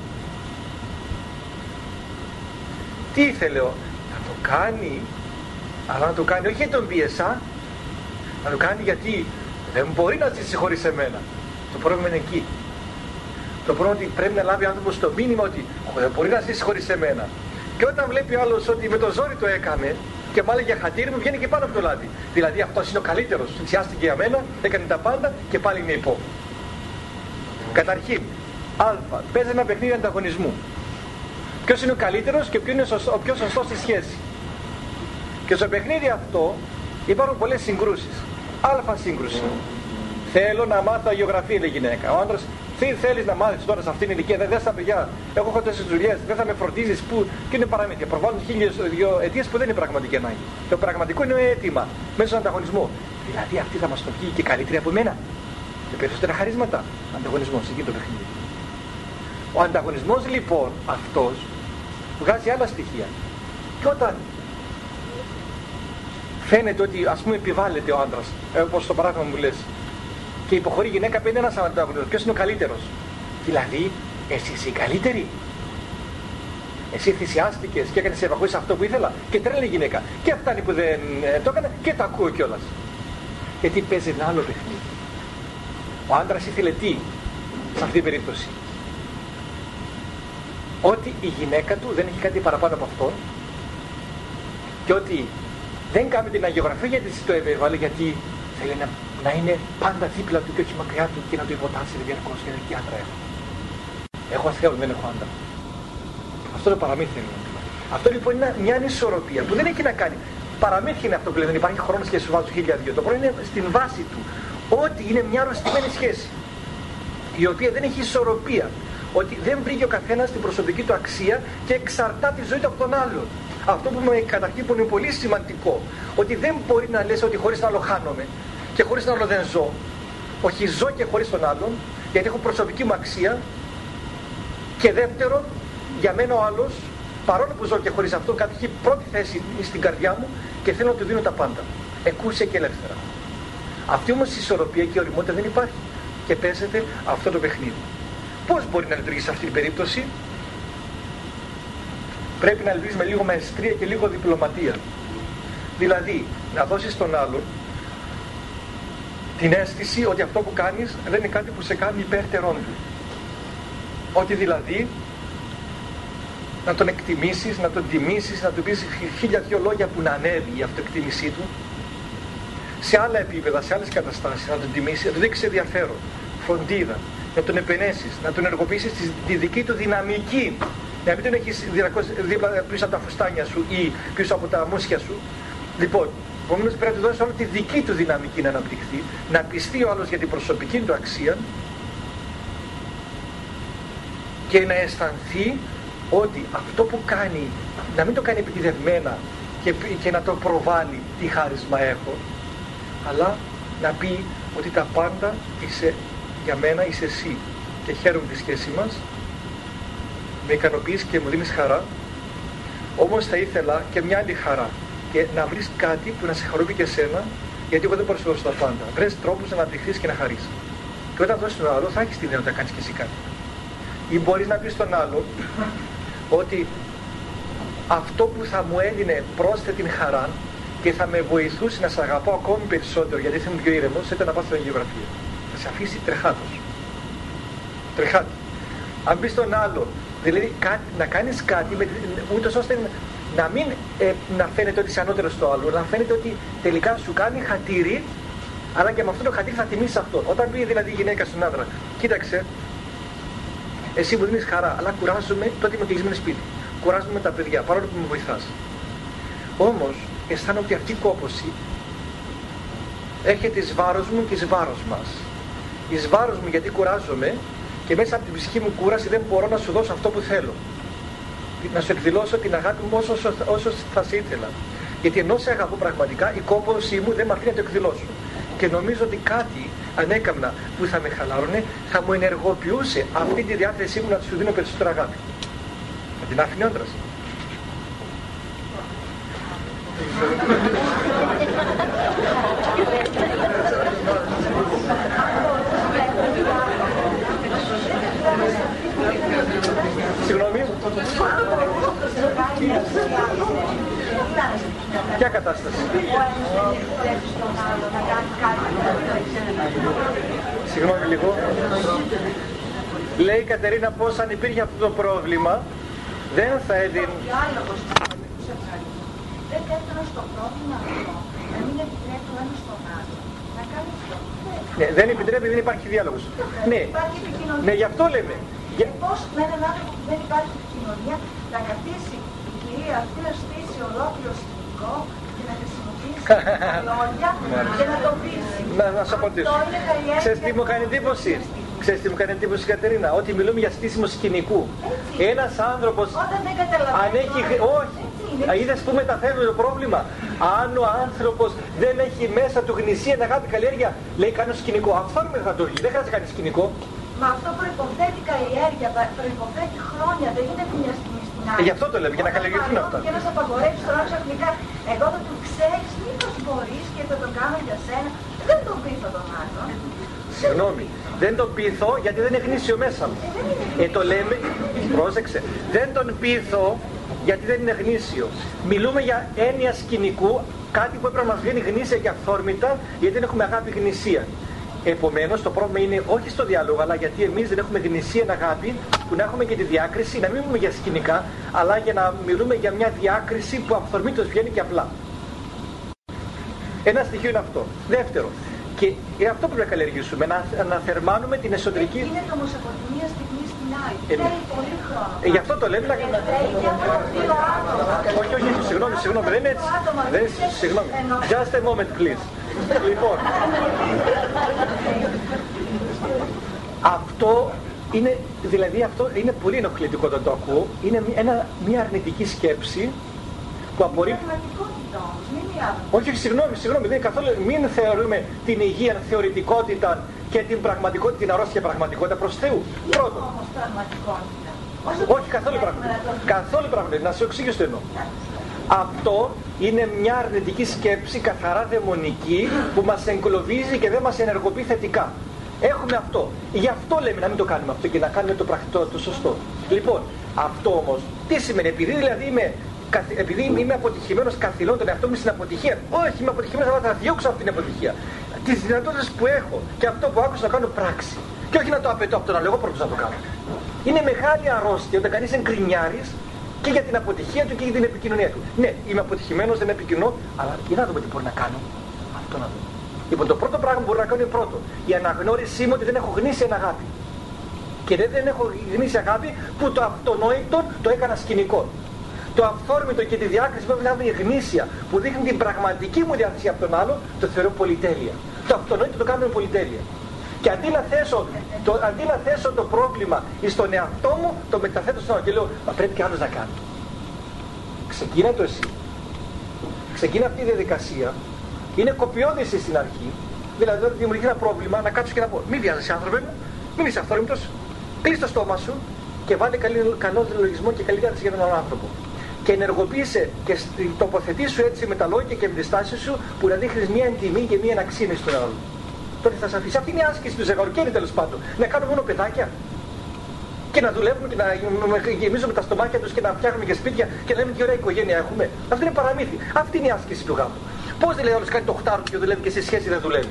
Τι ήθελε, να το κάνει, αλλά να το κάνει όχι γιατί τον πίεσα, να το κάνει γιατί δεν μπορεί να ζήσει χωρίς εμένα. Το πρόβλημα είναι εκεί. Το πρόβλημα είναι ότι πρέπει να λάβει ο άνθρωπος το μήνυμα ότι δεν μπορεί να ζήσει χωρίς εμένα. Και όταν βλέπει ο άλλος ότι με το ζόρι το έκανε και μάλλον για χατήρι μου, βγαίνει και πάνω από το λάδι. Δηλαδή αυτός είναι ο καλύτερος. Θυσιάστηκε για μένα, έκανε τα πάντα και πάλι είναι υπό. Καταρχήν, α, παίζει ένα παιχνίδι ανταγωνισμού. Ποιος είναι ο καλύτερος και ποιος είναι ο πιο σωστός στη σχέση. Και στο παιχνίδι αυτό υπάρχουν πολλές συγκρούσεις. Α σύγκρουση. Θέλω να μάθω γεωγραφία, λέει η γυναίκα. Ο άντρας, τι θέλεις να μάθεις τώρα σε αυτήν την ηλικία, δεν θα παιδιά. Εγώ έχω τέσσερις δουλειές, δεν θα με φροντίζεις που. Και είναι παραμύθια. Προβάλλουν χίλιες δύο αιτίες που δεν είναι πραγματική ανάγκη. Το πραγματικό είναι αίτημα μέσα στον ανταγωνισμό. Δηλαδή αυτή θα μας το πει και καλύτερη από μένα. Και περισσότερα χαρίσματα. Ανταγωνισμός, εκεί το παιχνίδι. Ο ανταγωνισμός λοιπόν αυτός βγάζει άλλα στοιχεία. Και όταν φαίνεται ότι ας πούμε επιβάλλεται ο άντρας, όπως στο παράδειγμα μου λες, και υποχωρεί η γυναίκα, παίρνει ένας ανταγωνισμός. Ποιος είναι ο καλύτερος? Δηλαδή, εσύ είσαι η καλύτερη. Εσύ θυσιάστηκες και έκανες ευαγωγή σε αυτό που ήθελα. Και τρέλα γυναίκα. Και φτάνει που δεν ε, το έκανα και το ακούω κιόλας. Γιατί παίζει ένα άλλο παιχνίδι. Ο άντρας ήθελε τι σε αυτή την περίπτωση? Ότι η γυναίκα του δεν έχει κάτι παραπάνω από αυτόν και ότι δεν κάνει την αγιογραφία γιατί το έβαλε, γιατί θέλει να, να είναι πάντα δίπλα του και όχι μακριά του και να το υποτάσσει διαρκώς και τι άντρα έχω. Έχω Θεό, δεν έχω άντρα. Αυτό το παραμύθι είναι. Αυτό λοιπόν είναι μια ανισορροπία που δεν έχει να κάνει. Παραμύθι είναι αυτό που λέει, δεν υπάρχει χρόνος και σου βάζω χίλια δυο. Το πρόβλημα είναι στην βάση του. Ότι είναι μια αρρωστημένη σχέση, η οποία δεν έχει ισορροπία. Ότι δεν βρήκε ο καθένας την προσωπική του αξία και εξαρτά τη ζωή του από τον άλλον. Αυτό που με καταρχήν που είναι πολύ σημαντικό. Ότι δεν μπορεί να λες ότι χωρίς τον άλλο χάνομαι και χωρίς τον άλλο δεν ζω. Όχι, ζω και χωρίς τον άλλον, γιατί έχω προσωπική μου αξία. Και δεύτερον, για μένα ο άλλος, παρόλο που ζω και χωρίς αυτό, κατέχει πρώτη θέση στην καρδιά μου και θέλω να του δίνω τα πάντα. Εκούσια και ελεύθερα. Αυτή όμως η ισορροπία και η ωριμότητα δεν υπάρχει. Και παίζεται αυτό το παιχνίδι. Πώς μπορεί να λειτουργήσει σε αυτή την περίπτωση? Πρέπει να λειτουργήσει με λίγο μαεστρία και λίγο διπλωματία. Δηλαδή, να δώσεις στον άλλον την αίσθηση ότι αυτό που κάνεις δεν είναι κάτι που σε κάνει υπέρτερον του. Ότι δηλαδή να τον εκτιμήσεις, να τον τιμήσεις, να του πεις χίλια δυο λόγια που να ανέβει η αυτοεκτίμησή του, σε άλλα επίπεδα, σε άλλες καταστάσεις, να τον τιμήσεις, να του δείξεις ενδιαφέρον, φροντίδα, να τον επενέσεις, να τον ενεργοποιήσεις τη δική του δυναμική, να μην τον έχεις δίπλα πίσω από τα φουστάνια σου ή πίσω από τα μουσια σου. Λοιπόν, επομένως πρέπει να του δώσεις όλη τη δική του δυναμική να αναπτυχθεί, να πιστεί ο άλλος για την προσωπική του αξία και να αισθανθεί ότι αυτό που κάνει, να μην το κάνει επιτιδευμένα και, και να το προβάλλει τι χάρισμα έχω, αλλά να πει ότι τα πάντα είσαι, για μένα είσαι εσύ και χαίρομαι τη σχέση μας, με ικανοποιείς και μου δίνεις χαρά, όμως θα ήθελα και μια άλλη χαρά και να βρεις κάτι που να σε χαροποιεί και εσένα, γιατί εγώ δεν μπορώ να σου δώσω τα πάντα. Βρες τρόπους να αναπτυχθείς και να χαρείς. Και όταν δώσεις τον άλλο θα έχεις τη δυνατότητα να κάνεις και εσύ κάτι. Ή μπορείς να πεις στον άλλο ότι αυτό που θα μου έδινε πρόσθετη χαρά και θα με βοηθούσε να σε αγαπώ ακόμη περισσότερο, γιατί θα είμαι πιο ήρεμος, ήταν να πάω στην αγιογραφία. Θα σε αφήσει τρεχάτος. Τρεχάτη. Αν πεις στον άλλο, δηλαδή να κάνεις κάτι με, ούτως ώστε να μην ε, να φαίνεται ότι είσαι ανώτερος στο άλλο, να φαίνεται ότι τελικά σου κάνει χατήρι, αλλά και με αυτό το χατήρι θα τιμήσεις αυτόν. Όταν πει δηλαδή η γυναίκα στον άντρα, κοίταξε, εσύ μου δίνεις χαρά, αλλά κουράζομαι, τότε είμαι κλεισμένο σπίτι. Κουράζομαι με τα παιδιά, παρόλο που με βοηθάς. Όμως, αισθάνομαι ότι αυτή η κόπωση έρχεται εις βάρος μου και εις βάρος μας. Εις βάρος μου γιατί κουράζομαι και μέσα από την ψυχή μου κούραση δεν μπορώ να σου δώσω αυτό που θέλω. Να σου εκδηλώσω την αγάπη μου όσο, όσο, όσο θα σε ήθελα. Γιατί ενώ σε αγαπώ πραγματικά, η κόπωση μου δεν με αφήνει να το εκδηλώσω. Και νομίζω ότι κάτι αν έκαμνα που θα με χαλάρωνε, θα μου ενεργοποιούσε αυτή τη διάθεσή μου να σου δίνω περισσότερο αγάπη. Θα την άφηνε άντρας. Συγγνώμη. Ποια κατάσταση? Συγγνώμη λίγο. Λέει η Κατερίνα πως αν υπήρχε αυτό το πρόβλημα δεν θα έδινε. Δεν πρέπει στο πρόβλημα αυτό να μην επιτρέπει ο ένας στον άλλο να κάνει αυτό. Ναι, δεν επιτρέπει, δεν υπάρχει διάλογος. Ναι, ναι, γι' αυτό λέμε. Και πώς με έναν άνθρωπο που δεν υπάρχει επικοινωνία να καθίσει η κυρία αυτή να στήσει ολόκληρο σκηνικό και να χρησιμοποιήσει τα λόγια και να το πείσει. Να, να σου απαντήσω. Ξέρεις τι μου κάνει εντύπωση? Ξέρεις τι μου κάνει εντύπωση η Κατερίνα? Ότι μιλούμε για στήσιμο σκηνικού. Ένας άνθρωπος αν έχει... Όχι. Είδες που μεταφέρουμε το πρόβλημα. Αν ο άνθρωπος δεν έχει μέσα του γνησία, αγάπη, καλλιέργεια, λέει κάνω σκηνικό. Αυτό είναι μεγατοργή. Δεν χρειάζεται να κάνει σκηνικό. Μα αυτό προϋποθέτει καλλιέργεια, προϋποθέτει χρόνια, δεν γίνεται μια στιγμή στην άλλη. Ε, γι' αυτό το λέμε, για να καλλιεργηθούν αυτά. Και να σε απαγορεύσει τώρα ξαφνικά. Εγώ θα του ξέρεις, μήπως μπορείς και θα το κάνω για σένα. Δεν τον πείθω τον άλλον. Συγγνώμη, δεν τον πείθω γιατί δεν είναι γνήσιο μέσα μου. Ε, το λέμε, Πρόσεξε. Δεν τον πείθω γιατί δεν είναι γνήσιο. Μιλούμε για έννοια σκηνικού, κάτι που έπρεπε να μας βγαίνει γνήσια και αυθόρμητα, γιατί δεν έχουμε αγάπη γνησία. Επομένως το πρόβλημα είναι όχι στο διάλογο, αλλά γιατί εμείς δεν έχουμε γνησία αγάπη, που να έχουμε και τη διάκριση, να μην μιλούμε για σκηνικά, αλλά για να μιλούμε για μια διάκριση που αυθορμήτως βγαίνει και απλά. Ένα στοιχείο είναι αυτό. Δεύτερο, και αυτό πρέπει να καλλιεργήσουμε, να, να θερμάνουμε την εσωτερική. Είναι το όμως από τη μία στιγμή στην άλλη. Ε, Θέλει πολύ χρόνο. Ε, γι' αυτό το λέμε να. Όχι, όχι, συγγνώμη, συγγνώμη, δεν είναι έτσι. Δεν είναι, συγγνώμη. Just a moment, please. Λοιπόν, αυτό είναι, δηλαδή αυτό είναι πολύ ενοχλητικό όταν το ακούω. Είναι ένα, μια αρνητική σκέψη που απορρίπτει. Όχι, όχι, συγγνώμη, συγγνώμη, δεν είναι καθόλου. Μην θεωρούμε την υγεία θεωρητικότητα και την πραγματικότητα, την αρρώστια πραγματικότητα προς Θεού. Πρώτον. Όχι, καθόλου πραγματικότητα. Καθόλου πραγματικότητα. Να σου εξηγήσω τι εννοώ. Αυτό είναι μια αρνητική σκέψη καθαρά δαιμονική που μας εγκλωβίζει και δεν μας ενεργοποιεί θετικά. Έχουμε αυτό. Γι' αυτό λέμε να μην το κάνουμε αυτό και να κάνουμε το πρακτικό, το σωστό. Λοιπόν, αυτό όμως τι σημαίνει? Επειδή δηλαδή είμαι, επειδή είμαι αποτυχημένος καθυλών τον εαυτό μου στην αποτυχία. Όχι, είμαι αποτυχημένος, αλλά θα διώξω αυτή την αποτυχία. Τις δυνατότητες που έχω και αυτό που άκουσα να κάνω πράξη. Και όχι να το απαιτώ από τον άλλο, εγώ πρώτος να το κάνω. Είναι μεγάλη αρρώστια όταν κανείς είναι γκρινιάρης και για την αποτυχία του και για την επικοινωνία του. Ναι, είμαι αποτυχημένος, δεν επικοινωνώ, αλλά για να δούμε τι μπορεί να κάνω. Αυτό να δούμε. Λοιπόν, το πρώτο πράγμα που μπορώ να κάνω είναι πρώτο. Η αναγνώρισή μου ότι δεν έχω γνήσια αγάπη. Και δεν, δεν έχω γνήσια αγάπη που το αυτονόητο το έκανα σκηνικό. Το αυθόρμητο και τη διάκριση που είναι γνήσια, που δείχνει την πραγματική μου διάθεση από τον άλλο, το θεωρώ πολυτέλεια. Το αυτονόητο το κάνουμε πολυτέλεια. Και αντί να θέσω το, αντί να θέσω το πρόβλημα στον εαυτό μου, το μεταθέτω στον άλλο και λέω, μα πρέπει και άλλος να κάνει. Ξεκίνα το εσύ. Ξεκίνα αυτή η διαδικασία. Είναι κοπιώδης στην αρχή. Δηλαδή, όταν δημιουργεί ένα πρόβλημα, να κάτσω και να πω: μην βιάζεσαι, άνθρωπε μου, μην είσαι αυθόρμητος. Κλείς το στόμα σου και βάλε καλό λογισμό και καλή διάθεση για τον άλλον άνθρωπο. Και ενεργοποίησε και τοποθετήσου έτσι με τα λόγια και με τη στάση σου που να δείχνεις μια εντιμή και μια αναξία στον άλλο. Τότε θα σε αφήσει. Αυτή είναι η άσκηση του ζευγαριού, τέλος πάντων. Να κάνουμε μόνο παιδάκια. Και να δουλεύουμε και να γεμίζουμε τα στομάχια τους και να φτιάχνουμε και σπίτια και να λέμε τι ωραία οικογένεια έχουμε. Αυτό είναι παραμύθι. Αυτή είναι η άσκηση του γάμου. Πώς δηλαδή όλος κάνει το οχτάρο και δουλεύει και σε σχέση δεν δουλεύει?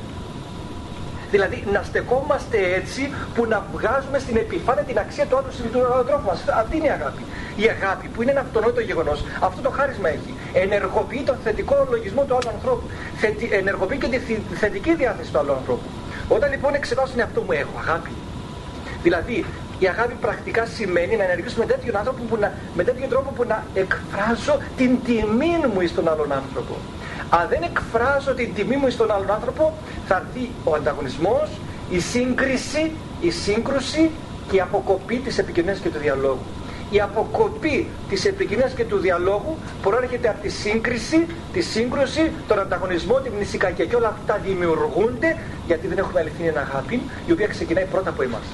Δηλαδή να στεκόμαστε έτσι που να βγάζουμε στην επιφάνεια την αξία του άλλου του ανθρώπου μας. Αυτή είναι η αγάπη. Η αγάπη που είναι ένα αυτονόητο γεγονός, αυτό το χάρισμα έχει. Ενεργοποιεί τον θετικό λογισμό του άλλου ανθρώπου. Θετι... Ενεργοποιεί και τη θετική διάθεση του άλλου ανθρώπου. Όταν λοιπόν εξετάσω τον εαυτό μου, έχω αγάπη. Δηλαδή η αγάπη πρακτικά σημαίνει να ενεργήσω με τέτοιον, άνθρωπο που να... με τέτοιον τρόπο που να εκφράζω την τιμή μου στον άλλον άνθρωπο. Αν δεν εκφράζω την τιμή μου στον άλλον άνθρωπο, θα έρθει ο ανταγωνισμός, η σύγκριση, η σύγκρουση και η αποκοπή της επικοινωνίας και του διαλόγου. Η αποκοπή της επικοινωνίας και του διαλόγου προέρχεται από τη σύγκριση, τη σύγκρουση, τον ανταγωνισμό, την μνησικακία και όλα αυτά δημιουργούνται γιατί δεν έχουμε αληθινή αγάπη, η οποία ξεκινάει πρώτα από εμάς.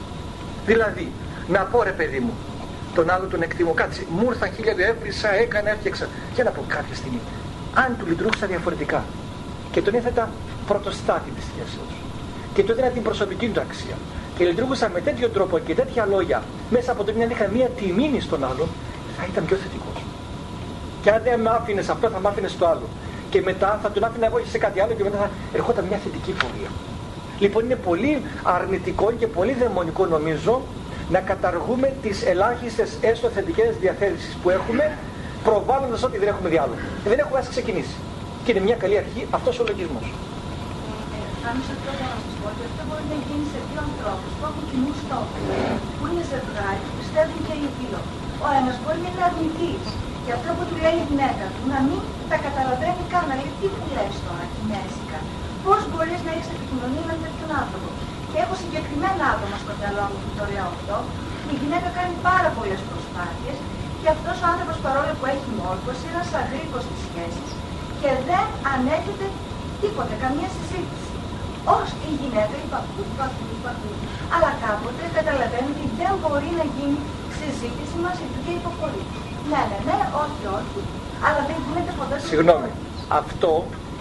Δηλαδή, να πω ρε παιδί μου, τον άλλο τον εκτιμώ, κάτσε, μου ήρθαν χίλια διεύθυνσα, έκανα, έφτιαξα. Για να πω κάποια στιγμή. Αν του λειτουργούσα διαφορετικά και τον έθετα πρωτοστάτη της σχέσεως και του έδινα την προσωπική του αξία και λειτουργούσα με τέτοιο τρόπο και τέτοια λόγια μέσα από το μια είχα μια τιμή στον άλλον, θα ήταν πιο θετικός. Και αν δεν μ' άφηνες αυτό, θα μ' άφηνες το άλλο. Και μετά θα τον άφηνα εγώ σε κάτι άλλο και μετά θα ερχόταν μια θετική πορεία. Λοιπόν, είναι πολύ αρνητικό και πολύ δαιμονικό νομίζω να καταργούμε τις ελάχιστες έστω θετικές διαθέσεις που έχουμε, προβάλλοντας ότι δεν έχουμε διάλογο. Δεν έχουμε ας ξεκινήσει. Και είναι μια καλή αρχή αυτός ο λογισμός. Αν σε αυτό θα σας πω ότι αυτό μπορεί να γίνει σε δύο ανθρώπους που έχουν κοινούς στόχους, που είναι ζευγάρι, που πιστεύουν και οι δύο. Ο ένας μπορεί να είναι αρνητής και αυτό που του λέει η γυναίκα του να μην τα καταλαβαίνει καν. Αλλά τι του λες τώρα κινέζικα? Πώς μπορείς να έχεις επικοινωνία με τέτοιον άνθρωπο? Και έχω συγκεκριμένα άτομα στο μυαλό μου που το λέω αυτό. Η γυναίκα κάνει πάρα πολλές προσπάθειες. Και αυτός ο άνθρωπος, παρόλο που έχει μόρφωση, είναι ένας αγρίκος στις σχέσεις και δεν ανέχεται τίποτε, καμία συζήτηση. Ως η γυναίκα υπακούει, υπακούει, υπακούει. Αλλά κάποτε καταλαβαίνει ότι δεν μπορεί να γίνει συζήτηση μαζί του και υποχωρεί. Ναι, ναι, ναι, όχι, όχι, αλλά δεν γίνεται ποτέ. Συγγνώμη, αυτό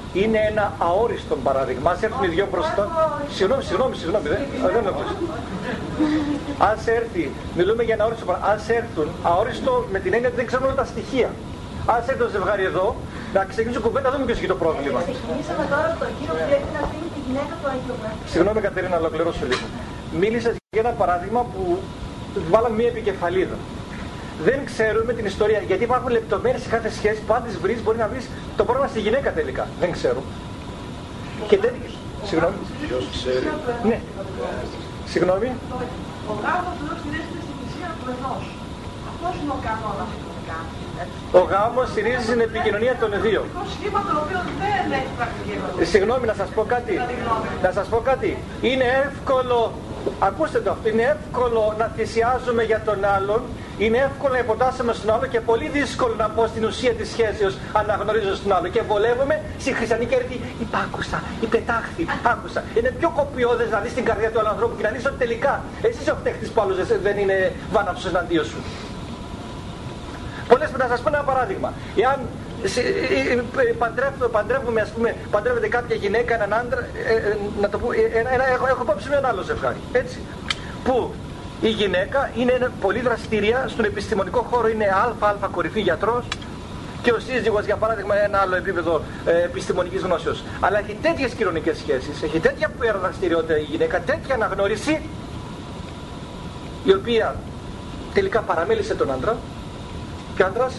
είναι ένα αόριστο παράδειγμα. Ας έρθουν οι δυο μπροστά. Συγγνώμη, συγγνώμη, συγγνώμη, δεν, δεν με ακούς. Ας έρθει, μιλούμε για ένα αόριστο παράδειγμα. Ας έρθουν, αόριστο με την έννοια ότι δεν ξέρουν όλα τα στοιχεία. Ας έρθει το ζευγάρι εδώ, να ξεκινήσουμε κουβέντα, να δούμε ποιος έχει το πρόβλημα. Ξεκινήσαμε τώρα από τον κύριο που πρέπει να αφήνει τη γυναίκα του αγιογραφείου. Συγγνώμη, Κατερίνα, να ολοκληρώσω λίγο. Μίλησες για ένα παράδειγμα που βάλαμε μία επικεφαλίδα. Δεν ξέρουμε την ιστορία, γιατί υπάρχουν λεπτομέρειες σε κάθε σχέση που αν τις βρεις μπορεί να βρεις το πρόβλημα στη γυναίκα τελικά. Δεν ξέρω. Και δεν... Συγγνώμη. Ποιος ξέρει. Ναι. Συγγνώμη. Ο γάμος του στηρίζεται στην εκκλησία του ενός. Αυτός είναι ο κανόνας που κάνει. Ο γάμος στηρίζει στην επικοινωνία των δύο. Το σχήμα το οποίο δεν έχει πρακτική. Συγγνώμη, να σας πω κάτι. Να σας πω κάτι. Είναι εύκολο, ακούστε το αυτό, είναι εύκολο να θυσιάζουμε για τον άλλον, είναι εύκολο να υποτάσσουμε στον άλλο και πολύ δύσκολο να πω στην ουσία της σχέσεως αναγνωρίζω στον άλλο. Και βολεύομαι στη χριστιανή κέρδη, υπάκουσα, υπετάχθη, άκουσα. Είναι πιο κοπιώδες να δεις την καρδιά του άλλου ανθρώπου και να δεις ότι τελικά εσύ είσαι ο φταίχτης που άλλος δεν είναι βάναυσος εναντίον σου. Πολλές, να σας πω ένα παράδειγμα. Εάν παντρεύουμε, ας πούμε, παντρεύεται κάποια γυναίκα, έναν άντρα, ε, ε, να το πω, ε, ένα, έχω, έχω υπόψη με ένα άλλο ζευγάρι, έτσι, που η γυναίκα είναι πολύ δραστήρια στον επιστημονικό χώρο, είναι αλφα-αλφα κορυφή γιατρός και ο σύζυγος, για παράδειγμα, ένα άλλο επίπεδο ε, επιστημονικής γνώσεως. Αλλά έχει τέτοιες κοινωνικές σχέσεις, έχει τέτοια δραστηριότητα η γυναίκα, τέτοια αναγνώριση, η οποία τελικά παραμέλησε τον άντρα. Και ο άντρας,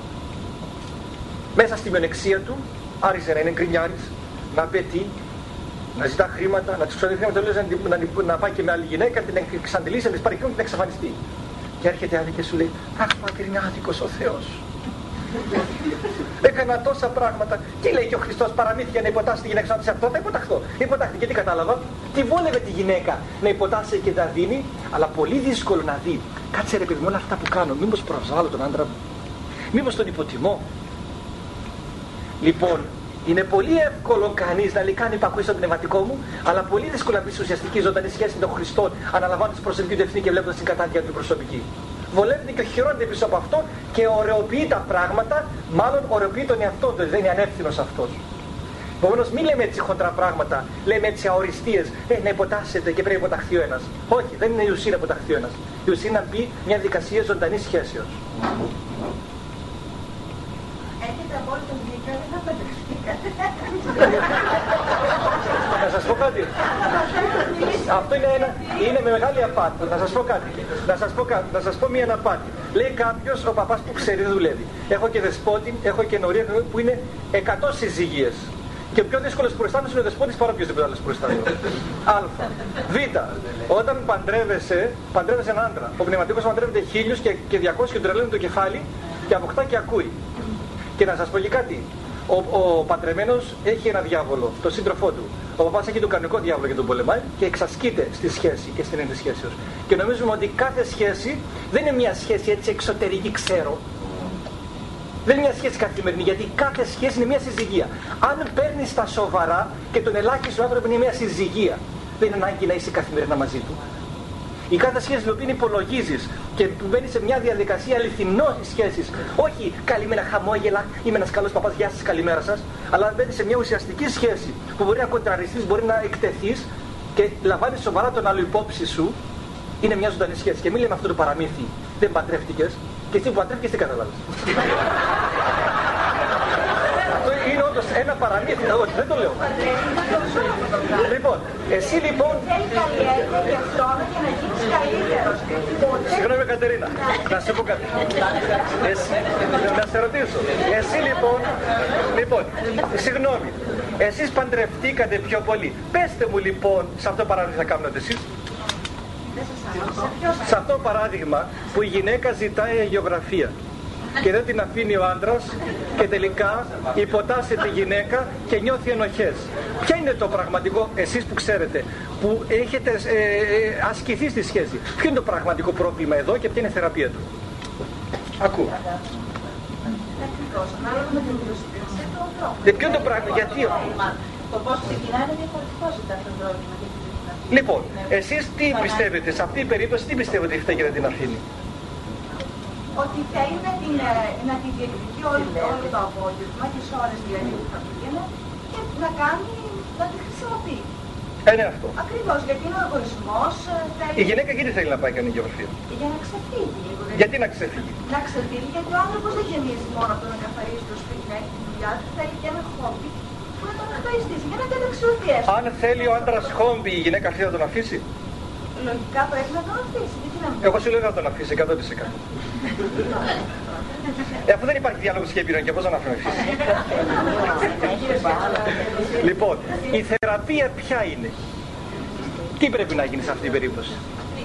μέσα στη μειονεξία του, άρχισε να είναι γκρινιάρης, να απαιτεί, να ζητά χρήματα, να της ξοδεύει χρήματα, να, να, να πάει και με άλλη γυναίκα, να την εξαντλήσει, να της πάρει χρήματα και να εξαφανιστεί. Και έρχεται άλλη και σου λέει, πράγματι είναι άδικος ο Θεός. Έκανα τόσα πράγματα. Τι λέει και ο Χριστός, παραμύθια να υποτάσσει τη γυναίκα σου, να της αυτό, θα υποταχθώ. Υποτάχθηκε, και τι κατάλαβα, τι βόλευε τη γυναίκα να υποτάσσει και να δίνει, αλλά πολύ δύσκολο να δει. Κάτσε ρε παιδί μου, όλα αυτά που κάνω, μήπως προσβάλλω τον άντρα μου, μήπως τον υποτιμώ. Λοιπόν, είναι πολύ εύκολο κανείς να λέει κάνει υπακούει στον πνευματικό μου, αλλά πολύ δύσκολο να μπει σε ουσιαστική ζωντανή σχέση με τον Χριστό, αναλαμβάνοντας προσωπική του ευθύνη και βλέποντας την κατάδια του προσωπική. Βολεύεται και οχυρώνεται πίσω από αυτό και ωρεοποιεί τα πράγματα, μάλλον ωρεοποιεί τον εαυτό του, δεν είναι ανεύθυνος αυτός. Επομένως, μην λέμε έτσι χοντρά πράγματα, λέμε έτσι αοριστείες, ε, να υποτάσσεται και πρέπει να υποταχθεί ο ένας. Όχι, δεν είναι η ουσία να υποταχθεί ο ένας. Η ουσία είναι να μπει μια δικασία ζωντανής σχέσεως. Έχετε απόλυτο δίκιο, δεν θα παντρευτήκατε. Να σας πω κάτι. Αυτό είναι, ένα, είναι με μεγάλη απάτη. Να σας πω κάτι. Να σας πω, κάτι. Να σας πω μία απάτη. Λέει κάποιος, ο παπάς που ξέρει δεν δουλεύει. Έχω και δεσπότη, έχω και νωρία που είναι εκατό συζυγίες. Και ο πιο δύσκολος προϊστάμενος είναι ο δεσπότης παρά οποιοδήποτε άλλος προϊστάμενος. Α. Β. Όταν παντρεύεσαι, παντρεύεσαι έναν άντρα. Ο πνευματικός παντρεύεται χίλιους και, και διακόσιους και του τρελαίνει το κεφάλι και αποκτά και ακούει. Και να σας πω και κάτι. Ο, ο παντρεμένος έχει ένα διάβολο, τον σύντροφό του. Ο παπάς έχει τον κανονικό διάβολο και τον πολεμάει και εξασκείται στη σχέση και στην έννοια της σχέσεως. Και νομίζουμε ότι κάθε σχέση δεν είναι μια σχέση έτσι εξωτερική, ξέρω. Δεν είναι μια σχέση καθημερινή, γιατί κάθε σχέση είναι μια συζυγία. Αν παίρνεις στα σοβαρά και τον ελάχιστο άνθρωπο είναι μια συζυγία, δεν είναι ανάγκη να είσαι καθημερινά μαζί του. Η κάθε σχέση την οποία υπολογίζεις και που μπαίνει σε μια διαδικασία αληθινών σχέσης, όχι καλημέρα, χαμόγελα, είμαι ένας καλός παπάς, γεια σας, καλημέρα σας, αλλά μπαίνει σε μια ουσιαστική σχέση που μπορεί να κοντραριστείς, μπορεί να εκτεθείς και λαμβάνεις σοβαρά τον άλλο υπόψη σου, είναι μια ζωντανή σχέση. Και μην λέμε αυτό το παραμύθι, δεν παντρεύτηκες, και εσύ που παντρεύτηκες τι καταλάβεις. Αυτό είναι όντως ένα παραμύθι, όχι, δεν το λέω. Λοιπόν, εσύ λοιπόν... Θέλει καλλιέργεια και χρόνο για να γίνεις καλύτερος. Συγγνώμη Κατερίνα, να σε πω κάτι. Εσύ, να σε ρωτήσω. Εσύ λοιπόν, λοιπόν, συγγνώμη, εσείς παντρευτήκατε πιο πολύ. Πέστε μου λοιπόν, σε αυτό το παράδειγμα θα κάνετε εσείς. Σε αυτό το παράδειγμα που η γυναίκα ζητάει αγιογραφία και δεν την αφήνει ο άντρας και τελικά υποτάσσεται η γυναίκα και νιώθει ενοχές. Ποια είναι το πραγματικό, εσείς που ξέρετε, που έχετε ε, ε, ασκηθεί στη σχέση, ποιο είναι το πραγματικό πρόβλημα εδώ και ποια είναι η θεραπεία του? Ακούω. Και ποιο είναι το πράγμα, γιατί? Το πώς ξεκινάει είναι διαφορετικό σε αυτό το πρόβλημα. Λοιπόν, εσείς τι πιστεύετε, σε αυτή την περίπτωση τι πιστεύετε ότι φταίει και δεν την αφήνει? Ότι θέλει να την, να την διεκδικεί όλο, όλο το απόγευμα, τις ώρες δηλαδή που θα πήγαινε, και να κάνει, να τη χρησιμοποιεί. Ε, ναι, αυτό. Ακριβώς, γιατί είναι ο εγωισμός. Η γυναίκα γιατί θέλει να πάει κάνει γεωγραφία? Για να ξεφύγει λίγο. Γιατί να ξεφύγει? Να ξεφύγει, γιατί ο άνθρωπος δεν γεμίζει μόνο από το να καθαρίζει το σπίτι, να έχει τη δουλειά του, θέλει και ένα χόμπι που να τον ευχαριστήσει για να καταξιωθεί. Αν θέλει ο άντρας χόμπι, η γυναίκα αυτή θα τον αφήσει? Λογικά πρέπει να τον αφήσει. Γιατί να μην... Εγώ σου λέω να τον αφήσει εκατό τοις εκατό. Ε, αφού δεν υπάρχει διάλογος και επικοινωνία, πώς να αφήσει? Λοιπόν, η θεραπεία ποια είναι? Τι πρέπει να γίνει σε αυτή την περίπτωση?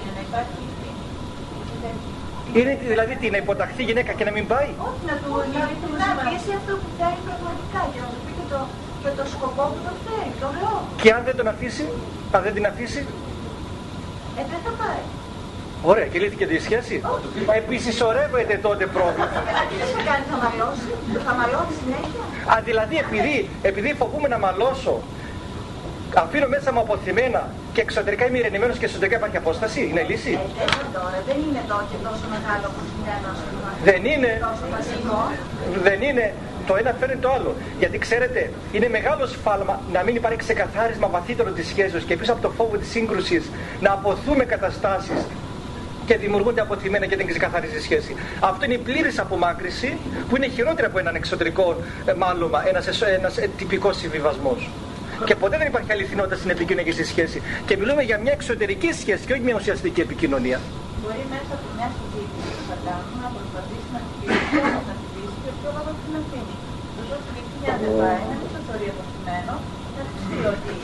Είναι δηλαδή τι, να υποταχθεί η γυναίκα και να μην πάει? Όχι, να του αφήσει αυτό που θέλει πραγματικά και να του πει και το, και το σκοπό που το θέλει, το λόγο. Και αν δεν τον αφήσει, αν δεν την αφήσει? Ε, δεν θα πάει. Ωραία, και λύθηκε τη σχέση. Επισυσσωρεύεται τότε πρόβλημα. Τι θα κάνει, θα μαλώσει, θα μαλώσει συνέχεια. Α, δηλαδή επειδή, επειδή φοβούμαι να μαλώσω, αφήνω μέσα μου αποθυμένα και εξωτερικά είμαι ειρηνημένος και εσωτερικά υπάρχει απόσταση, είναι λύση? Ε, τώρα, δεν είναι εδώ και τόσο μεγάλο αποθυμένο. Δεν είναι. Τόσο βασικό. Δεν είναι. Το ένα φέρνει το άλλο. Γιατί ξέρετε, είναι μεγάλο σφάλμα να μην υπάρχει ξεκαθάρισμα βαθύτερο της σχέσεως και πίσω από το φόβο της σύγκρουσης να αποθούμε καταστάσεις και δημιουργούνται αποθυμένα και δεν ξεκαθαρίζει η σχέση. Αυτό είναι η πλήρης απομάκρυση που είναι χειρότερη από έναν εξωτερικό ε, μάλωμα, ένας, ένας ε, τυπικός συμβιβασμός. Και ποτέ δεν υπάρχει αληθινότητα στην επικοινωνία και στη σχέση. Και μιλούμε για μια εξωτερική σχέση και όχι μια ουσιαστική επικοινωνία. Μπορεί μέσα από μια συζήτηση που θα κάνουμε να προσπαθήσει να χτυπήσει όμως να χτυπήσει και ποιο λόγο την αφήνει. Τόσο χτυπήσει αν δεν πάει, να μην το θεωρεί αποθυμένο, να χτυπήσει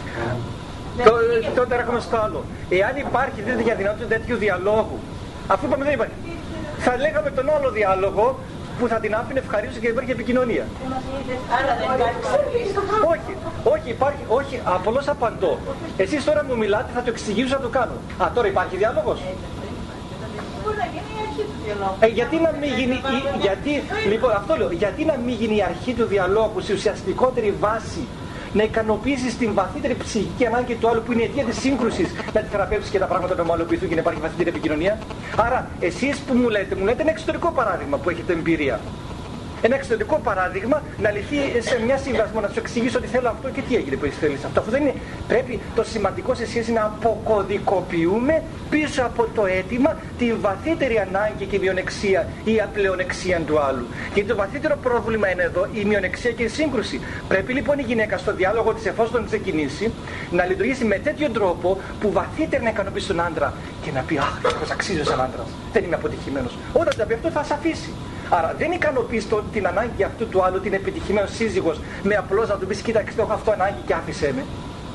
ότι... Τότε έρχομαι στο άλλο. Εάν υπάρχει δίδεται για δυνατότητα τέτοιου διαλόγου, αφού είπαμε δεν υπάρχει, θα λέγαμε τον άλλο διάλογο που θα την άφηνε ευχαρίστως και υπάρχει επικοινωνία. Άρα δεν υπάρχει. Όχι, όχι, υπάρχει, όχι, απλώς απαντώ. Εσείς τώρα μου μιλάτε, θα το εξηγήσω, θα το κάνω. Α, τώρα υπάρχει διάλογος. Μπορεί να γίνει η αρχή του διαλόγου. Ε, γιατί να μην γίνει, η, γιατί, λοιπόν, αυτό λέω, γιατί να μην γίνει η αρχή του διαλόγου σε ουσιαστικότερη βάση, να ικανοποιήσει την βαθύτερη ψυχική ανάγκη του άλλου που είναι η αιτία της σύγκρουσης, να τη θεραπεύσει και τα πράγματα να ομαλοποιηθούν και να υπάρχει βαθύτερη επικοινωνία. Άρα, εσείς που μου λέτε, μου λέτε ένα εξωτερικό παράδειγμα που έχετε εμπειρία. Ένα εξωτερικό παράδειγμα να λυθεί σε μια συμβασμό, να σου εξηγήσω ότι θέλω αυτό και τι έγινε που θέλεις αυτό. Αυτό δεν είναι. Πρέπει το σημαντικό σε σχέση να αποκωδικοποιούμε πίσω από το αίτημα τη βαθύτερη ανάγκη και η μειονεξία ή η απλεονεξία του άλλου. Γιατί το βαθύτερο πρόβλημα είναι εδώ η μειονεξία και η σύγκρουση. Πρέπει λοιπόν η γυναίκα στο διάλογο της, εφόσον ξεκινήσει, να λειτουργήσει με τέτοιο τρόπο που βαθύτερα να ικανοποιήσει τον άντρα και να πει αχ, πως αξίζω σαν άντρας. Δεν είμαι αποτυχημένος. Όταν θα πει αυτό θα σε αφήσει. Άρα δεν ικανοποιείς την ανάγκη αυτού του άλλου, την επιτυχημένο σύζυγος, με απλώς να του πεις κοίταξε, έχω αυτό ανάγκη και άφησέ με.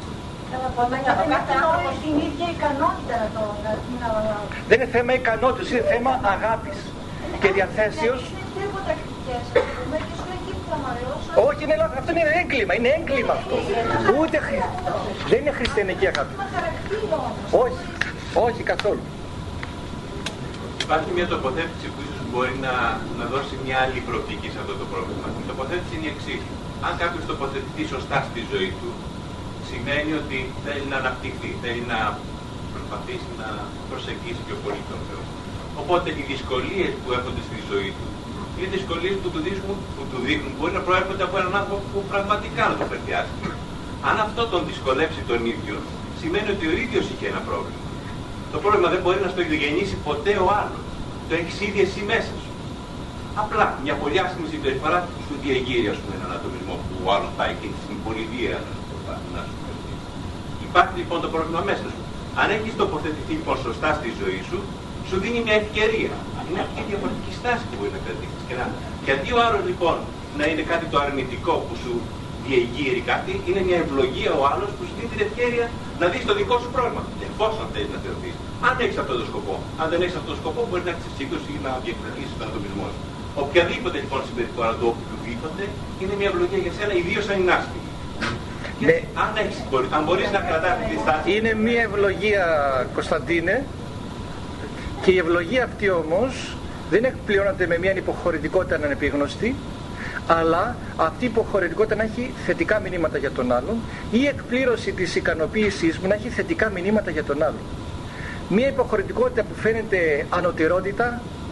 Την ίδια ικανότητα να το να... Δεν είναι θέμα ικανότητας, είναι θέμα αγάπης και διαθέσεως. Είναι υποτακτικές, μερικές φορές εκεί που θα μαλώσω. Όχι, είναι λάθος, αυτό είναι έγκλημα, είναι έγκλημα αυτό. Ούτε χρη... Δεν είναι χριστιανική αγάπη. Όχι, όχι καθόλου. Υπάρχει μια τοποθέτηση που ίσως μπορεί να, να δώσει μια άλλη προοπτική σε αυτό το πρόβλημα. Η τοποθέτηση είναι η εξής. Αν κάποιος τοποθετηθεί σωστά στη ζωή του, σημαίνει ότι θέλει να αναπτυχθεί, θέλει να προσπαθήσει να προσεγγίσει πιο πολύ τον Θεό. Οπότε οι δυσκολίες που έρχονται στη ζωή του είναι δυσκολίες που του δείχνουν, που του δείχνουν μπορεί να προέρχονται από έναν άνθρωπο που πραγματικά να το φέρει άσχημα. Αν αυτό τον δυσκολέψει τον ίδιο, σημαίνει ότι ο ίδιος είχε ένα πρόβλημα. Το πρόβλημα δεν μπορεί να στο γεννήσει ποτέ ο άλλος. Το έχεις ήδη εσύ μέσα σου. Απλά μια πολύ άσχημη συμπεριφορά σου διεγείρει, ας πούμε, έναν ατομισμό που ο άλλος πάει και στην πολύ βία να σου φέρει. Υπάρχει λοιπόν το πρόβλημα μέσα σου. Αν έχεις τοποθετηθεί λοιπόν σωστά στη ζωή σου, σου δίνει μια ευκαιρία. Είναι αυτή η διαφορετική στάση που μπορεί να κρατήσεις. Και, να... και αντί ο άλλος λοιπόν να είναι κάτι το αρνητικό που σου διεγείρει κάτι, είναι μια ευλογία ο άλλος που σου δίνει την ευκαιρία να δεις το δικό σου πρόβλημα. Εφόσον θέλεις να θεωρηθείς. Αν έχεις αυτό το σκοπό. Αν δεν έχεις αυτό το σκοπό, μπορεί να έχεις σύγκρουση ή να διεκδικήσεις τον ατομισμό σου. Οποιαδήποτε λοιπόν συμπεριφορά του οποιοδήποτε είναι μια ευλογία για σένα, ιδίως αν είναι άσχημη. Ναι. Αν, έχεις, αν μπορείς να κρατάς τη στάση. Είναι μια ευλογία, Κωνσταντίνε, και η ευλογία αυτή όμως δεν εκπληρώνεται με μια υποχωρητικότητα ανεπίγνωστη, αλλά αυτή η υποχωρητικότητα να έχει θετικά μηνύματα για τον άλλον ή η εκπλήρωση της ικανοποίησής μου να έχει θετικά μηνύματα για τον άλλον. Μια υποχωρητικότητα που φαίνεται ανωτερότητα, η εκπλήρωση της ικανοποίησής μου να έχει θετικά μηνύματα για τον άλλον. Η εκπλήρωση της ικανοποίησής μου να έχει θετικά μηνύματα για τον άλλον. Μια υποχωρητικότητα που φαίνεται ανωτερότητα, η εκπλήρωση της ικανοποίησής μου να έχει θετικά μηνύματα για τον άλλον.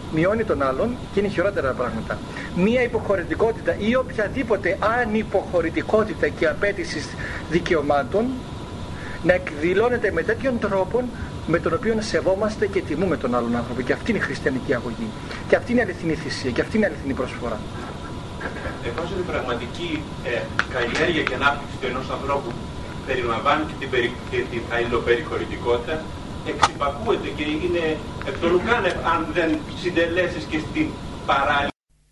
μειώνει τον άλλον και είναι χειρότερα πράγματα. Μία υποχωρητικότητα ή οποιαδήποτε ανυποχωρητικότητα και απέτηση δικαιωμάτων να εκδηλώνεται με τέτοιον τρόπο με τον οποίο σεβόμαστε και τιμούμε τον άλλον άνθρωπο. Και αυτή είναι η χριστιανική αγωγή. Και αυτή είναι η αληθινή θυσία. Και αυτή είναι η αληθινή προσφορά. Εφόσον η πραγματική ε, καλλιέργεια και ανάπτυξη του ενός ανθρώπου περιλαμβάνει και την, περι, και την αλληλοπεριχωρητικότητα, εξυπακούεται και είναι εκ των ουκάνευ αν δεν συντελέσεις και στην παράλληλη.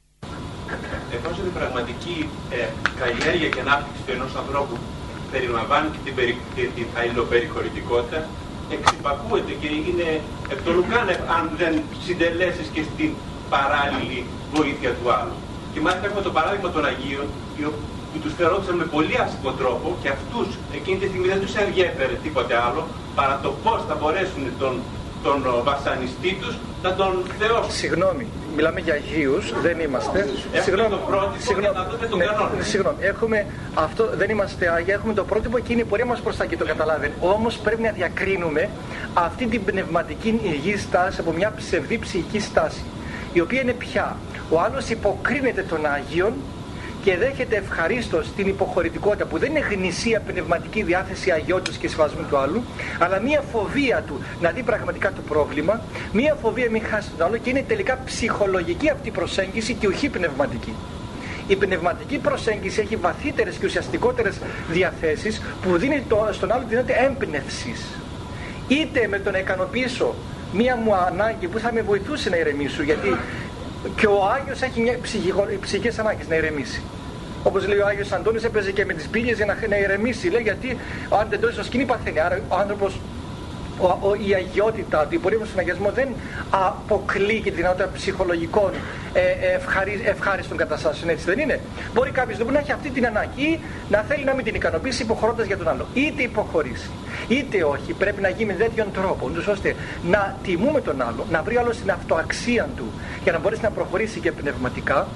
Εφόσον η πραγματική ε, καλλιέργεια και ανάπτυξη του ενός ανθρώπου περιλαμβάνει και την, περι, και την αλληλοπεριχωρητικότητα, εξυπακούεται και είναι εκ των ουκάνευ αν δεν συντελέσεις και στην παράλληλη βοήθεια του άλλου. Και μάλιστα έχουμε το παράδειγμα των Αγίων που τους φερόντουσαν με πολύ άσχημο τρόπο και αυτούς εκείνη τη στιγμή δεν τους ενδιέφερε τίποτε άλλο παρά το πώς θα μπορέσουν τον, τον βασανιστή τους να τον θεώσουν. Συγγνώμη, μιλάμε για Αγίους, δεν είμαστε. Έχουμε συγγνώμη, το πρότυπο συγγνώμη, για να δούμε τον ναι, κανόνα. Συγγνώμη, έχουμε αυτό, δεν είμαστε Άγιοι, έχουμε το πρότυπο και είναι η πορεία μας προς τα εκεί, το καταλάβαινε. Όμως πρέπει να διακρίνουμε αυτή την πνευματική υγιή στάση από μια ψευδή ψυχική στάση, η οποία είναι πια ο άλλος υποκρίνεται των Άγιων και δέχεται ευχαρίστως την υποχωρητικότητα που δεν είναι γνησία πνευματική διάθεση αγιότητας και σεβασμού του άλλου, αλλά μια φοβία του να δει πραγματικά το πρόβλημα, μια φοβία μην χάσει τον άλλο, και είναι τελικά ψυχολογική αυτή η προσέγγιση και όχι πνευματική. Η πνευματική προσέγγιση έχει βαθύτερες και ουσιαστικότερες διαθέσεις που δίνει το, στον άλλο δυνατότητα έμπνευσης. Είτε με το να ικανοποιήσω μία μου ανάγκη που θα με βοηθούσε να ηρεμήσω, γιατί και ο Άγιος έχει μια ψυχικές ανάγκες να ηρεμήσει. Όπως λέει ο Άγιος Αντώνης, έπαιζε και με τις πύλες για να, να ηρεμήσει. Λέει, γιατί αν δεν τόσει στο σκηνή παθαίνει. Άρα ο άνθρωπος, ο, ο, η αγιότητα του, η πορεία στον αγιασμό δεν αποκλεί και τη δυνατότητα ψυχολογικών ε, ευχαρι, ευχάριστων καταστάσεων, έτσι δεν είναι? Μπορεί κάποιος να έχει αυτή την ανάγκη ή να θέλει να μην την ικανοποιήσει υποχωρώντας για τον άλλο. Είτε υποχωρήσει, είτε όχι, πρέπει να γίνει με τέτοιον τρόπο, ώστε να τιμούμε τον άλλο, να βρει άλλο την αυτοαξία του για να μπορέσει να προχωρήσει και πνευματικά.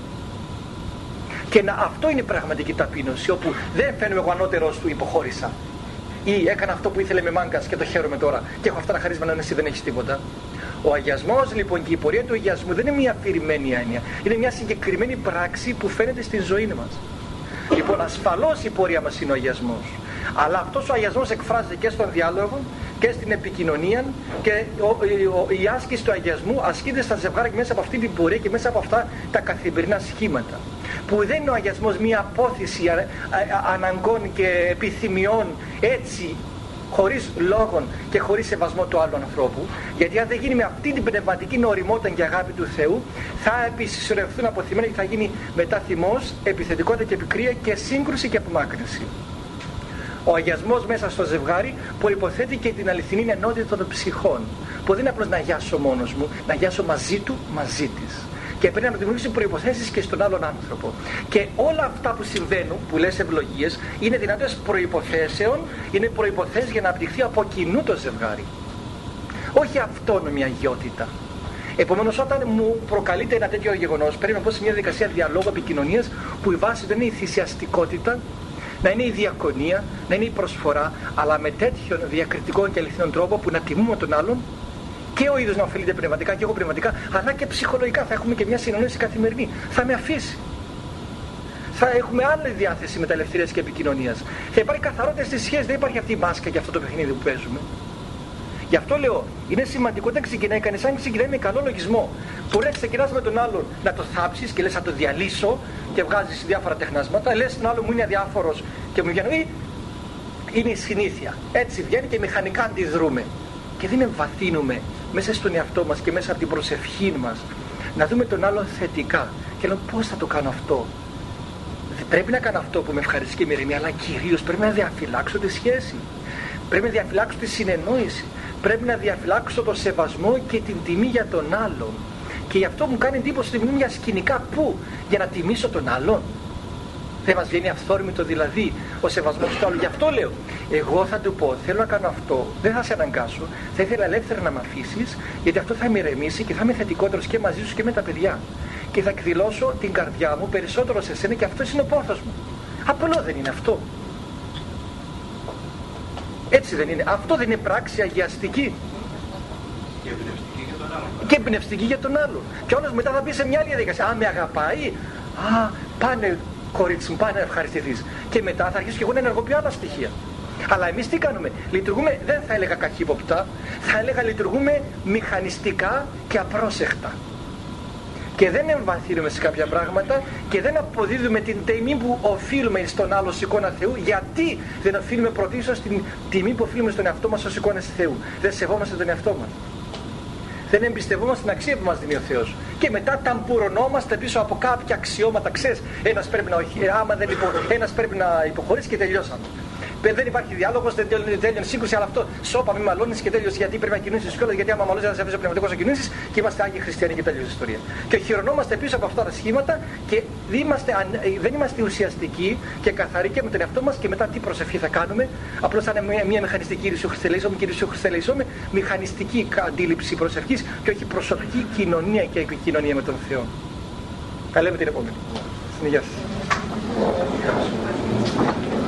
Και να, αυτό είναι πραγματική ταπείνωση, όπου δεν φαίνομαι εγώ ανώτερος του, υποχώρησα. Ή έκανα αυτό που ήθελε με μάγκας και το χαίρομαι τώρα και έχω αυτά τα χαρίσματα, εσύ δεν έχεις τίποτα. Ο αγιασμός λοιπόν και η πορεία του αγιασμού δεν είναι μια αφηρημένη έννοια. Είναι μια συγκεκριμένη πράξη που φαίνεται στη ζωή μας. Λοιπόν, ασφαλώς η πορεία μας είναι ο αγιασμός. Αλλά αυτός ο αγιασμός εκφράζεται και στον διάλογο και στην επικοινωνία, και ο, ο, η άσκηση του αγιασμού ασκείται στα ζευγάρια μέσα από αυτή την πορεία και μέσα από αυτά τα καθημερινά σχήματα. Που δεν είναι ο αγιασμός μια απόθεση α, α, α, αναγκών και επιθυμιών έτσι, χωρίς λόγων και χωρίς σεβασμό του άλλου ανθρώπου, γιατί αν δεν γίνει με αυτή την πνευματική νοημότητα και αγάπη του Θεού, θα επισυσσωρευτούν αποθυμένα και θα γίνει μετά θυμός, επιθετικότητα και επικρία και σύγκρουση και απομάκρυνση. Ο αγιασμός μέσα στο ζευγάρι προϋποθέτει και την αληθινή ενότητα των ψυχών, που δεν είναι απλώς να αγιάσω μόνος μου, να αγιάσω μαζί του, μαζί της. Και πρέπει να δημιουργήσει προϋποθέσεις και στον άλλον άνθρωπο. Και όλα αυτά που συμβαίνουν, που λες ευλογίες, είναι δυνατές προϋποθέσεων, είναι προϋποθέσεις για να αναπτυχθεί από κοινού το ζευγάρι. Όχι αυτόνομη αγιότητα. Επομένως, όταν μου προκαλείται ένα τέτοιο γεγονός, πρέπει να πω σε μια διαδικασία διαλόγου, επικοινωνίας, που η βάση δεν είναι η θυσιαστικότητα, να είναι η διακονία, να είναι η προσφορά, αλλά με τέτοιον διακριτικό και αληθινό τρόπο που να τιμούμε τον άλλον, και ο ίδιος να ωφελείται πνευματικά και εγώ πνευματικά, αλλά και ψυχολογικά. Θα έχουμε και μια συνεννόηση καθημερινή. Θα με αφήσει. Θα έχουμε άλλη διάθεση μεταλλευθερίας και επικοινωνίας. Θα υπάρχει καθαρότητα στις σχέσεις. Δεν υπάρχει αυτή η μάσκα για αυτό το παιχνίδι που παίζουμε. Γι' αυτό λέω, είναι σημαντικό όταν ξεκινάει κανείς, αν ξεκινάει με καλό λογισμό, μπορεί να ξεκινάς με τον άλλον να το θάψεις και λες θα το διαλύσω και βγάζεις διάφορα τεχνάσματα, λες τον άλλο μου είναι αδιάφορος και μου βγαίνει, είναι η συνήθεια. Έτσι βγαίνει και μηχανικά αντιδρούμε. Και δεν εμβαθύνουμε μέσα στον εαυτό μας και μέσα από την προσευχή μας να δούμε τον άλλον θετικά και λέμε πώς θα το κάνω αυτό. Δεν πρέπει να κάνω αυτό που με ευχαριστεί και με ηρεμία, αλλά κυρίως πρέπει να διαφυλάξω τη σχέση. Πρέπει να διαφυλάξω τη συνεννόηση. Πρέπει να διαφυλάξω το σεβασμό και την τιμή για τον άλλον. Και γι' αυτό μου κάνει εντύπωση ότι μιλούμε για σκηνικά που, για να τιμήσω τον άλλον. Δεν μας βγαίνει αυθόρμητο δηλαδή ο σεβασμός του άλλου. Γι' αυτό λέω, εγώ θα του πω, θέλω να κάνω αυτό, δεν θα σε αναγκάσω, θα ήθελα ελεύθερα να με αφήσεις, γιατί αυτό θα με ηρεμήσει και θα είμαι θετικότερος και μαζί σου και με τα παιδιά. Και θα εκδηλώσω την καρδιά μου περισσότερο σε σένα και αυτό είναι ο πόθος μου. Απλό δεν είναι αυτό? Έτσι δεν είναι? Αυτό δεν είναι πράξη αγιαστική? Και εμπνευστική για τον άλλον. και εμπνευστική για τον άλλο. Και όλος μετά θα μπει σε μια άλλη διαδικασία. Α, με αγαπάει. Α, πάνε κορίτσι μου, πάνε να ευχαριστηθείς. Και μετά θα αρχίσω και εγώ να ενεργοποιώ άλλα στοιχεία. Αλλά εμείς τι κάνουμε? Λειτουργούμε, δεν θα έλεγα καχύποπτα, θα έλεγα λειτουργούμε μηχανιστικά και απρόσεχτα. Και δεν εμβαθύνουμε σε κάποια πράγματα και δεν αποδίδουμε την τιμή που οφείλουμε στον άλλο ως εικόνα Θεού. Γιατί δεν οφείλουμε πρωτίστως την τιμή που οφείλουμε στον εαυτό μας ως εικόνες Θεού? Δεν σεβόμαστε τον εαυτό μας. Δεν εμπιστευόμαστε την αξία που μας δίνει ο Θεός. Και μετά ταμπουρωνόμαστε πίσω από κάποια αξιώματα. Ξέρεις, ένας πρέπει να, άμα δεν υπο, ένας πρέπει να υποχωρήσει και τελειώσαμε. Δεν υπάρχει διάλογος, δεν τέλειωνε σύγκρουση, αλλά αυτό σώπα, μη μαλώνεις και τέλειωσε. Γιατί πρέπει να κινήσεις κιόλας, γιατί άμα μαλώνεις δεν σε αφήσει ο πνευματικός να κινήσεις και είμαστε άγιοι χριστιανοί και τέλειωσε η ιστορία. Και χειρονόμαστε πίσω από αυτά τα σχήματα και είμαστε, δεν είμαστε ουσιαστικοί και καθαροί και με τον εαυτό μας και μετά τι προσευχή θα κάνουμε? Απλώς θα είναι μια, μια μηχανιστική ρισοχριστελεϊσόμη και ρισοχριστελεϊσόμη, μηχανιστική αντίληψη προσευχής και όχι προσωπική κοινωνία και επικοινωνία με τον Θεό. Τα λέμε την επόμενη. Συνεχεία σας.